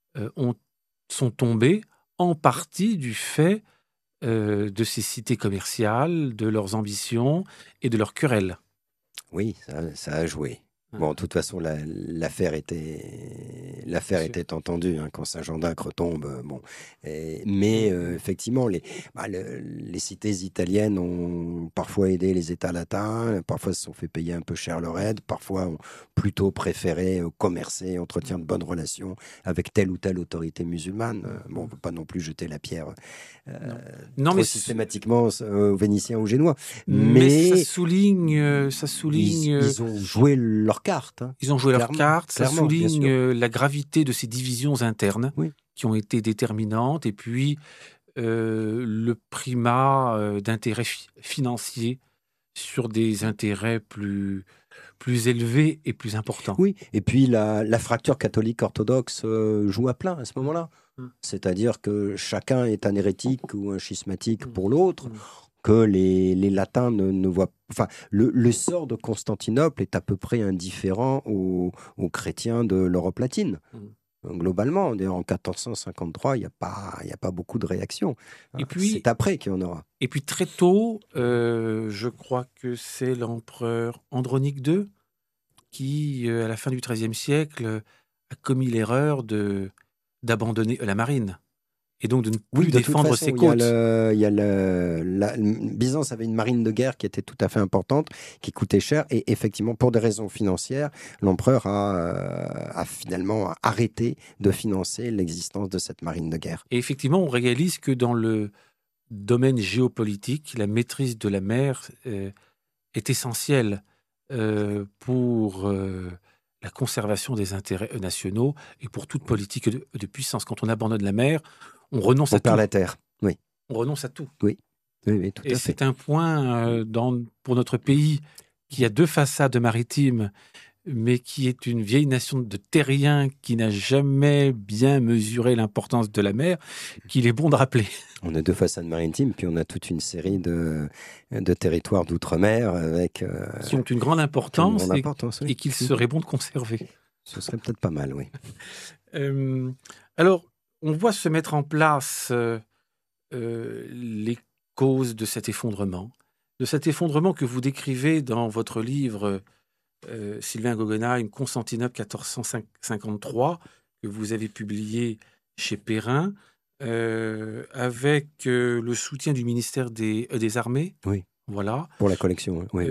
sont tombées en partie du fait de ces cités commerciales, de leurs ambitions et de leurs querelles. Oui, ça a joué. Bon, de toute façon, l'affaire était entendue quand Saint-Jean d'Acre tombe. Mais effectivement, les cités italiennes ont parfois aidé les États latins, parfois se sont fait payer un peu cher leur aide, parfois ont plutôt préféré commercer, entretenir de bonnes relations avec telle ou telle autorité musulmane. On ne peut pas non plus jeter la pierre trop systématiquement aux Vénitiens ou aux Génois. Mais ça souligne... Ils ont joué leur carte. Ils ont joué leur carte, ça souligne la gravité de ces divisions internes qui ont été déterminantes, et puis le primat d'intérêts financiers sur des intérêts plus élevés et plus importants. Oui, et puis la fracture catholique-orthodoxe joue à plein à ce moment-là. C'est-à-dire que chacun est un hérétique ou un schismatique pour l'autre, que les latins ne voient pas. Enfin, le sort de Constantinople est à peu près indifférent aux chrétiens de l'Europe latine. Globalement, en 1453, il n'y a pas beaucoup de réactions. C'est après qu'il y en aura. Et puis très tôt, je crois que c'est l'empereur Andronique II qui, à la fin du XIIIe siècle, a commis l'erreur d'abandonner la marine. Et donc de ne plus défendre ses côtes. Byzance avait une marine de guerre qui était tout à fait importante, qui coûtait cher, et effectivement, pour des raisons financières, l'empereur a finalement arrêté de financer l'existence de cette marine de guerre. Et effectivement, on réalise que dans le domaine géopolitique, la maîtrise de la mer est essentielle pour la conservation des intérêts nationaux et pour toute politique de puissance. Quand on abandonne la mer, on renonce à tout. On perd la terre, oui. On renonce à tout. Oui, tout à fait. Et c'est un point pour notre pays qui a deux façades maritimes, mais qui est une vieille nation de terriens qui n'a jamais bien mesuré l'importance de la mer, qu'il est bon de rappeler. On a deux façades maritimes, puis on a toute une série de territoires d'outre-mer qui ont une grande importance, et qu'il serait bon de conserver. Ce serait peut-être pas mal, oui. Alors, on voit se mettre en place les causes de cet effondrement que vous décrivez dans votre livre Sylvain Guggenheim, Constantinople 1453, que vous avez publié chez Perrin, avec le soutien du ministère des Armées. Oui. Voilà. Pour la collection. Oui.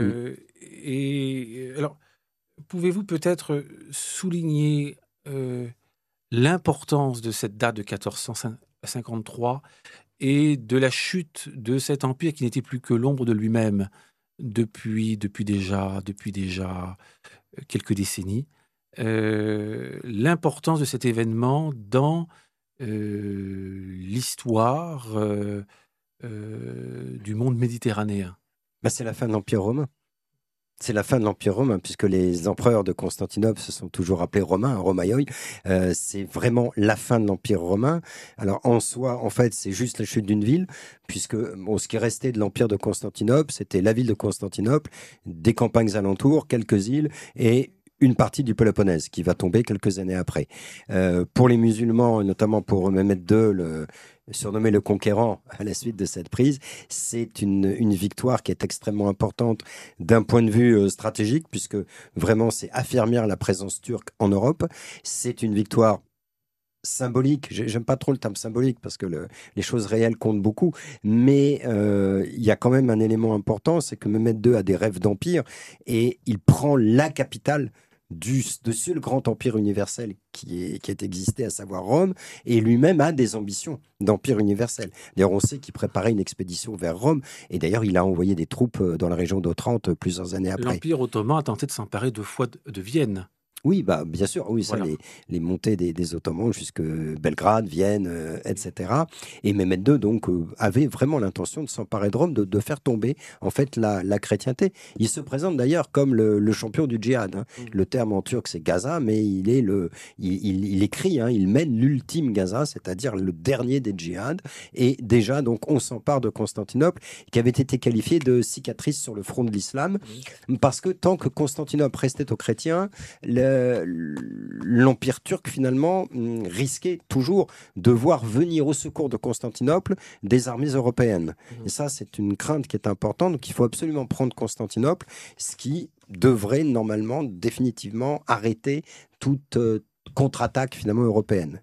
Et alors, pouvez-vous peut-être souligner l'importance de cette date de 1453 et de la chute de cet empire qui n'était plus que l'ombre de lui-même depuis déjà quelques décennies, l'importance de cet événement dans l'histoire du monde méditerranéen. C'est la fin de l'Empire romain. C'est la fin de l'Empire romain, puisque les empereurs de Constantinople se sont toujours appelés romains, Romaioi. C'est vraiment la fin de l'Empire romain. Alors en soi, en fait, c'est juste la chute d'une ville, puisque ce qui restait de l'Empire de Constantinople, c'était la ville de Constantinople, des campagnes alentours, quelques îles et une partie du Péloponnèse qui va tomber quelques années après. Pour les musulmans, notamment pour Mehmed II, surnommé le Conquérant à la suite de cette prise, c'est une victoire qui est extrêmement importante d'un point de vue stratégique, puisque vraiment c'est affermir la présence turque en Europe. C'est une victoire symbolique, j'aime pas trop le terme symbolique parce que les choses réelles comptent beaucoup, mais il y a quand même un élément important, c'est que Mehmed II a des rêves d'empire et il prend la capitale de ce grand empire universel qui a existé, à savoir Rome, et lui-même a des ambitions d'empire universel. D'ailleurs, on sait qu'il préparait une expédition vers Rome, et d'ailleurs, il a envoyé des troupes dans la région d'Otrante plusieurs années après. L'Empire ottoman a tenté de s'emparer 2 fois de Vienne. Oui, bah, bien sûr, oui, ça, Voilà. les montées des Ottomans jusque Belgrade, Vienne, etc. Et Mehmed II, donc, avait vraiment l'intention de s'emparer de Rome, de faire tomber, en fait, la chrétienté. Il se présente d'ailleurs comme le champion du djihad. Hein. Le terme en turc, c'est Gaza, mais il écrit, hein, il mène l'ultime Gaza, c'est-à-dire le dernier des djihads. Et déjà, donc, on s'empare de Constantinople, qui avait été qualifié de cicatrice sur le front de l'islam, parce que tant que Constantinople restait aux chrétiens, l'Empire turc, finalement, risquait toujours de voir venir au secours de Constantinople des armées européennes. Et ça, c'est une crainte qui est importante. Donc, il faut absolument prendre Constantinople, ce qui devrait, normalement, définitivement arrêter toute contre-attaque, finalement, européenne.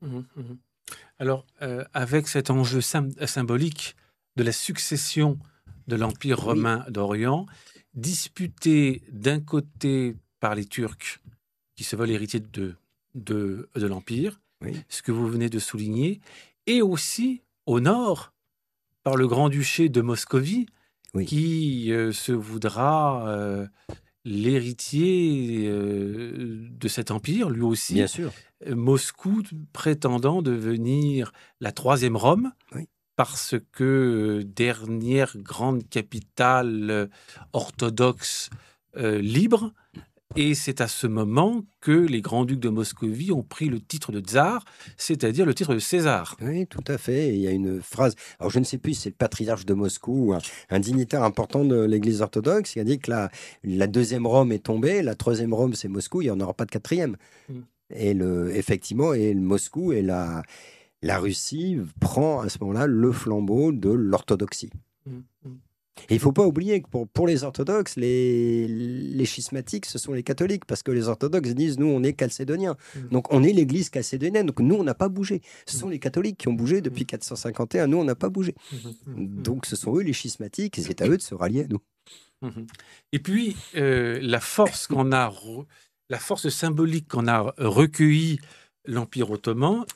Alors, avec cet enjeu symbolique de la succession de l'Empire romain d'Orient, disputé d'un côté par les Turcs, qui se veulent héritiers de l'Empire, ce que vous venez de souligner, et aussi au nord, par le Grand-Duché de Moscovie, qui se voudra l'héritier de cet empire, lui aussi. Bien sûr. Moscou prétendant devenir la 3e Rome, parce que dernière grande capitale orthodoxe libre. Et c'est à ce moment que les grands-ducs de Moscovie ont pris le titre de tsar, c'est-à-dire le titre de César. Oui, tout à fait. Et il y a une phrase, alors je ne sais plus si c'est le patriarche de Moscou ou un dignitaire important de l'Église orthodoxe qui a dit que la 2e Rome est tombée, la 3e Rome c'est Moscou, il n'y en aura pas de 4e. Et effectivement, et Moscou et la Russie prend à ce moment-là le flambeau de l'orthodoxie. Et il ne faut pas oublier que pour les orthodoxes, les schismatiques, ce sont les catholiques, parce que les orthodoxes disent, nous, on est chalcédoniens. Donc, on est l'église chalcédonienne. Donc, nous, on n'a pas bougé. Ce sont les catholiques qui ont bougé depuis 451. Nous, on n'a pas bougé. Donc, ce sont eux, les schismatiques, et c'est à eux de se rallier à nous. Et puis, la force symbolique qu'on a recueillie l'Empire ottoman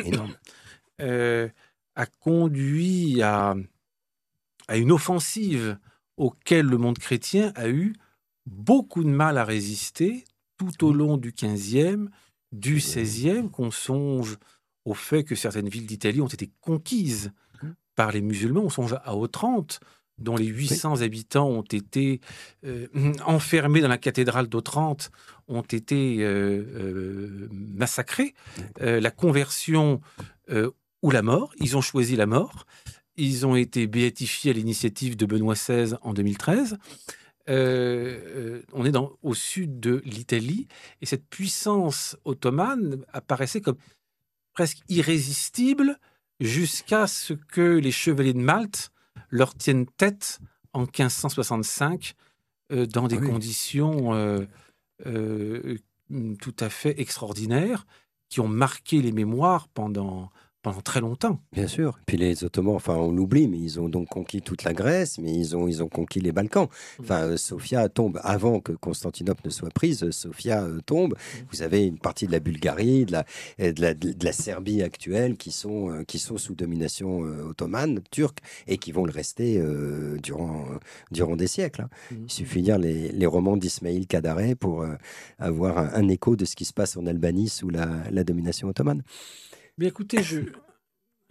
a conduit à une offensive auquel le monde chrétien a eu beaucoup de mal à résister tout au long du XVe, du XVIe, qu'on songe au fait que certaines villes d'Italie ont été conquises par les musulmans. On songe à Otrante, dont les 800 habitants ont été enfermés dans la cathédrale d'Otrante, ont été massacrés. La conversion ou la mort, ils ont choisi la mort. Ils ont été béatifiés à l'initiative de Benoît XVI en 2013. On est au sud de l'Italie, et cette puissance ottomane apparaissait comme presque irrésistible jusqu'à ce que les chevaliers de Malte leur tiennent tête en 1565 dans des conditions tout à fait extraordinaires qui ont marqué les mémoires pendant très longtemps. Bien sûr. Puis les Ottomans, enfin on l'oublie, mais ils ont donc conquis toute la Grèce, mais ils ont conquis les Balkans. Enfin, Sofia tombe avant que Constantinople ne soit prise. Sofia tombe. Vous avez une partie de la Bulgarie, de la Serbie actuelle qui sont sous domination ottomane, turque, et qui vont le rester durant des siècles. Hein. Il suffit de lire les romans d'Ismail Kadare pour avoir un écho de ce qui se passe en Albanie sous la domination ottomane. Bien écoutez,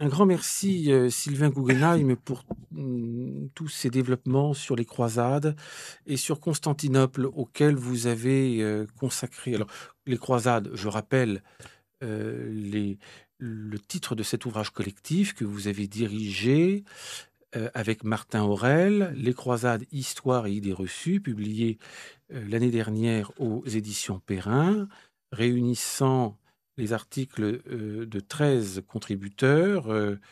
Un grand merci, Sylvain Guggenheim, pour tous ces développements sur les croisades et sur Constantinople auxquels vous avez consacré. Alors, les croisades, je rappelle le titre de cet ouvrage collectif que vous avez dirigé avec Martin Aurel, Les croisades, histoire et idées reçues, publié l'année dernière aux éditions Perrin, réunissant les articles de 13 contributeurs,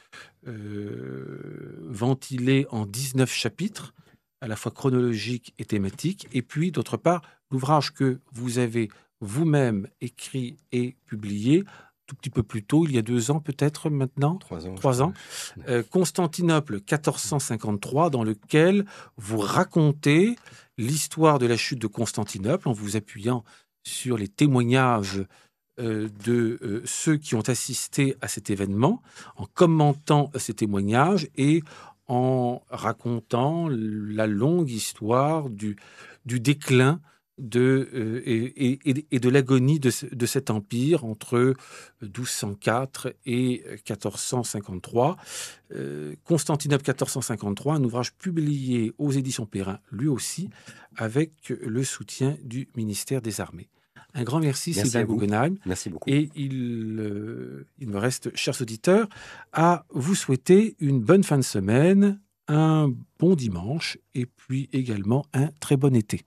ventilés en 19 chapitres, à la fois chronologiques et thématiques, et puis d'autre part, l'ouvrage que vous avez vous-même écrit et publié, tout petit peu plus tôt, il y a 2 ans peut-être maintenant, 3 ans, Constantinople 1453, dans lequel vous racontez l'histoire de la chute de Constantinople en vous appuyant sur les témoignages de ceux qui ont assisté à cet événement, en commentant ces témoignages et en racontant la longue histoire du déclin et de l'agonie de cet empire entre 1204 et 1453. Constantinople 1453, un ouvrage publié aux éditions Perrin, lui aussi, avec le soutien du ministère des Armées. Un grand merci Sylvain Guggenheim. Merci beaucoup. Et il me reste, chers auditeurs, à vous souhaiter une bonne fin de semaine, un bon dimanche et puis également un très bon été.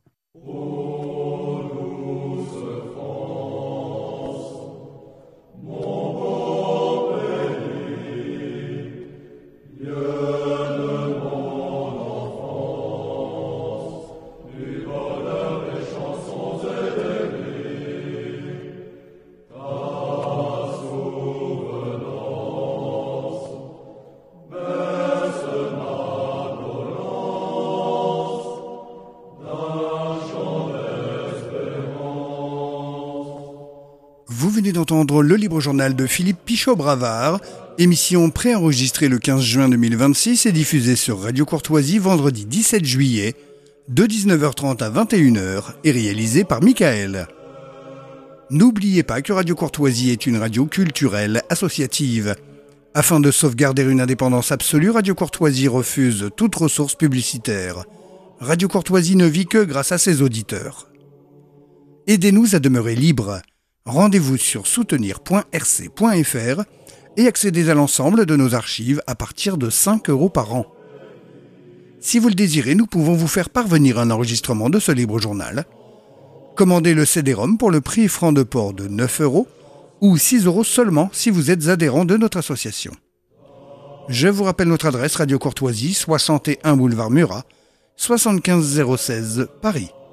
Vous venez d'entendre le libre journal de Philippe Pichot-Bravard, émission préenregistrée le 15 juin 2026 et diffusée sur Radio Courtoisie vendredi 17 juillet de 19h30 à 21h et réalisée par Michael. N'oubliez pas que Radio Courtoisie est une radio culturelle associative. Afin de sauvegarder une indépendance absolue, Radio Courtoisie refuse toute ressource publicitaire. Radio Courtoisie ne vit que grâce à ses auditeurs. Aidez-nous à demeurer libres. Rendez-vous sur soutenir.rc.fr et accédez à l'ensemble de nos archives à partir de 5 € par an. Si vous le désirez, nous pouvons vous faire parvenir un enregistrement de ce libre journal. Commandez le CD-ROM pour le prix franc de port de 9 € ou 6 € seulement si vous êtes adhérent de notre association. Je vous rappelle notre adresse Radio Courtoisie, 61 boulevard Murat, 75 016 Paris.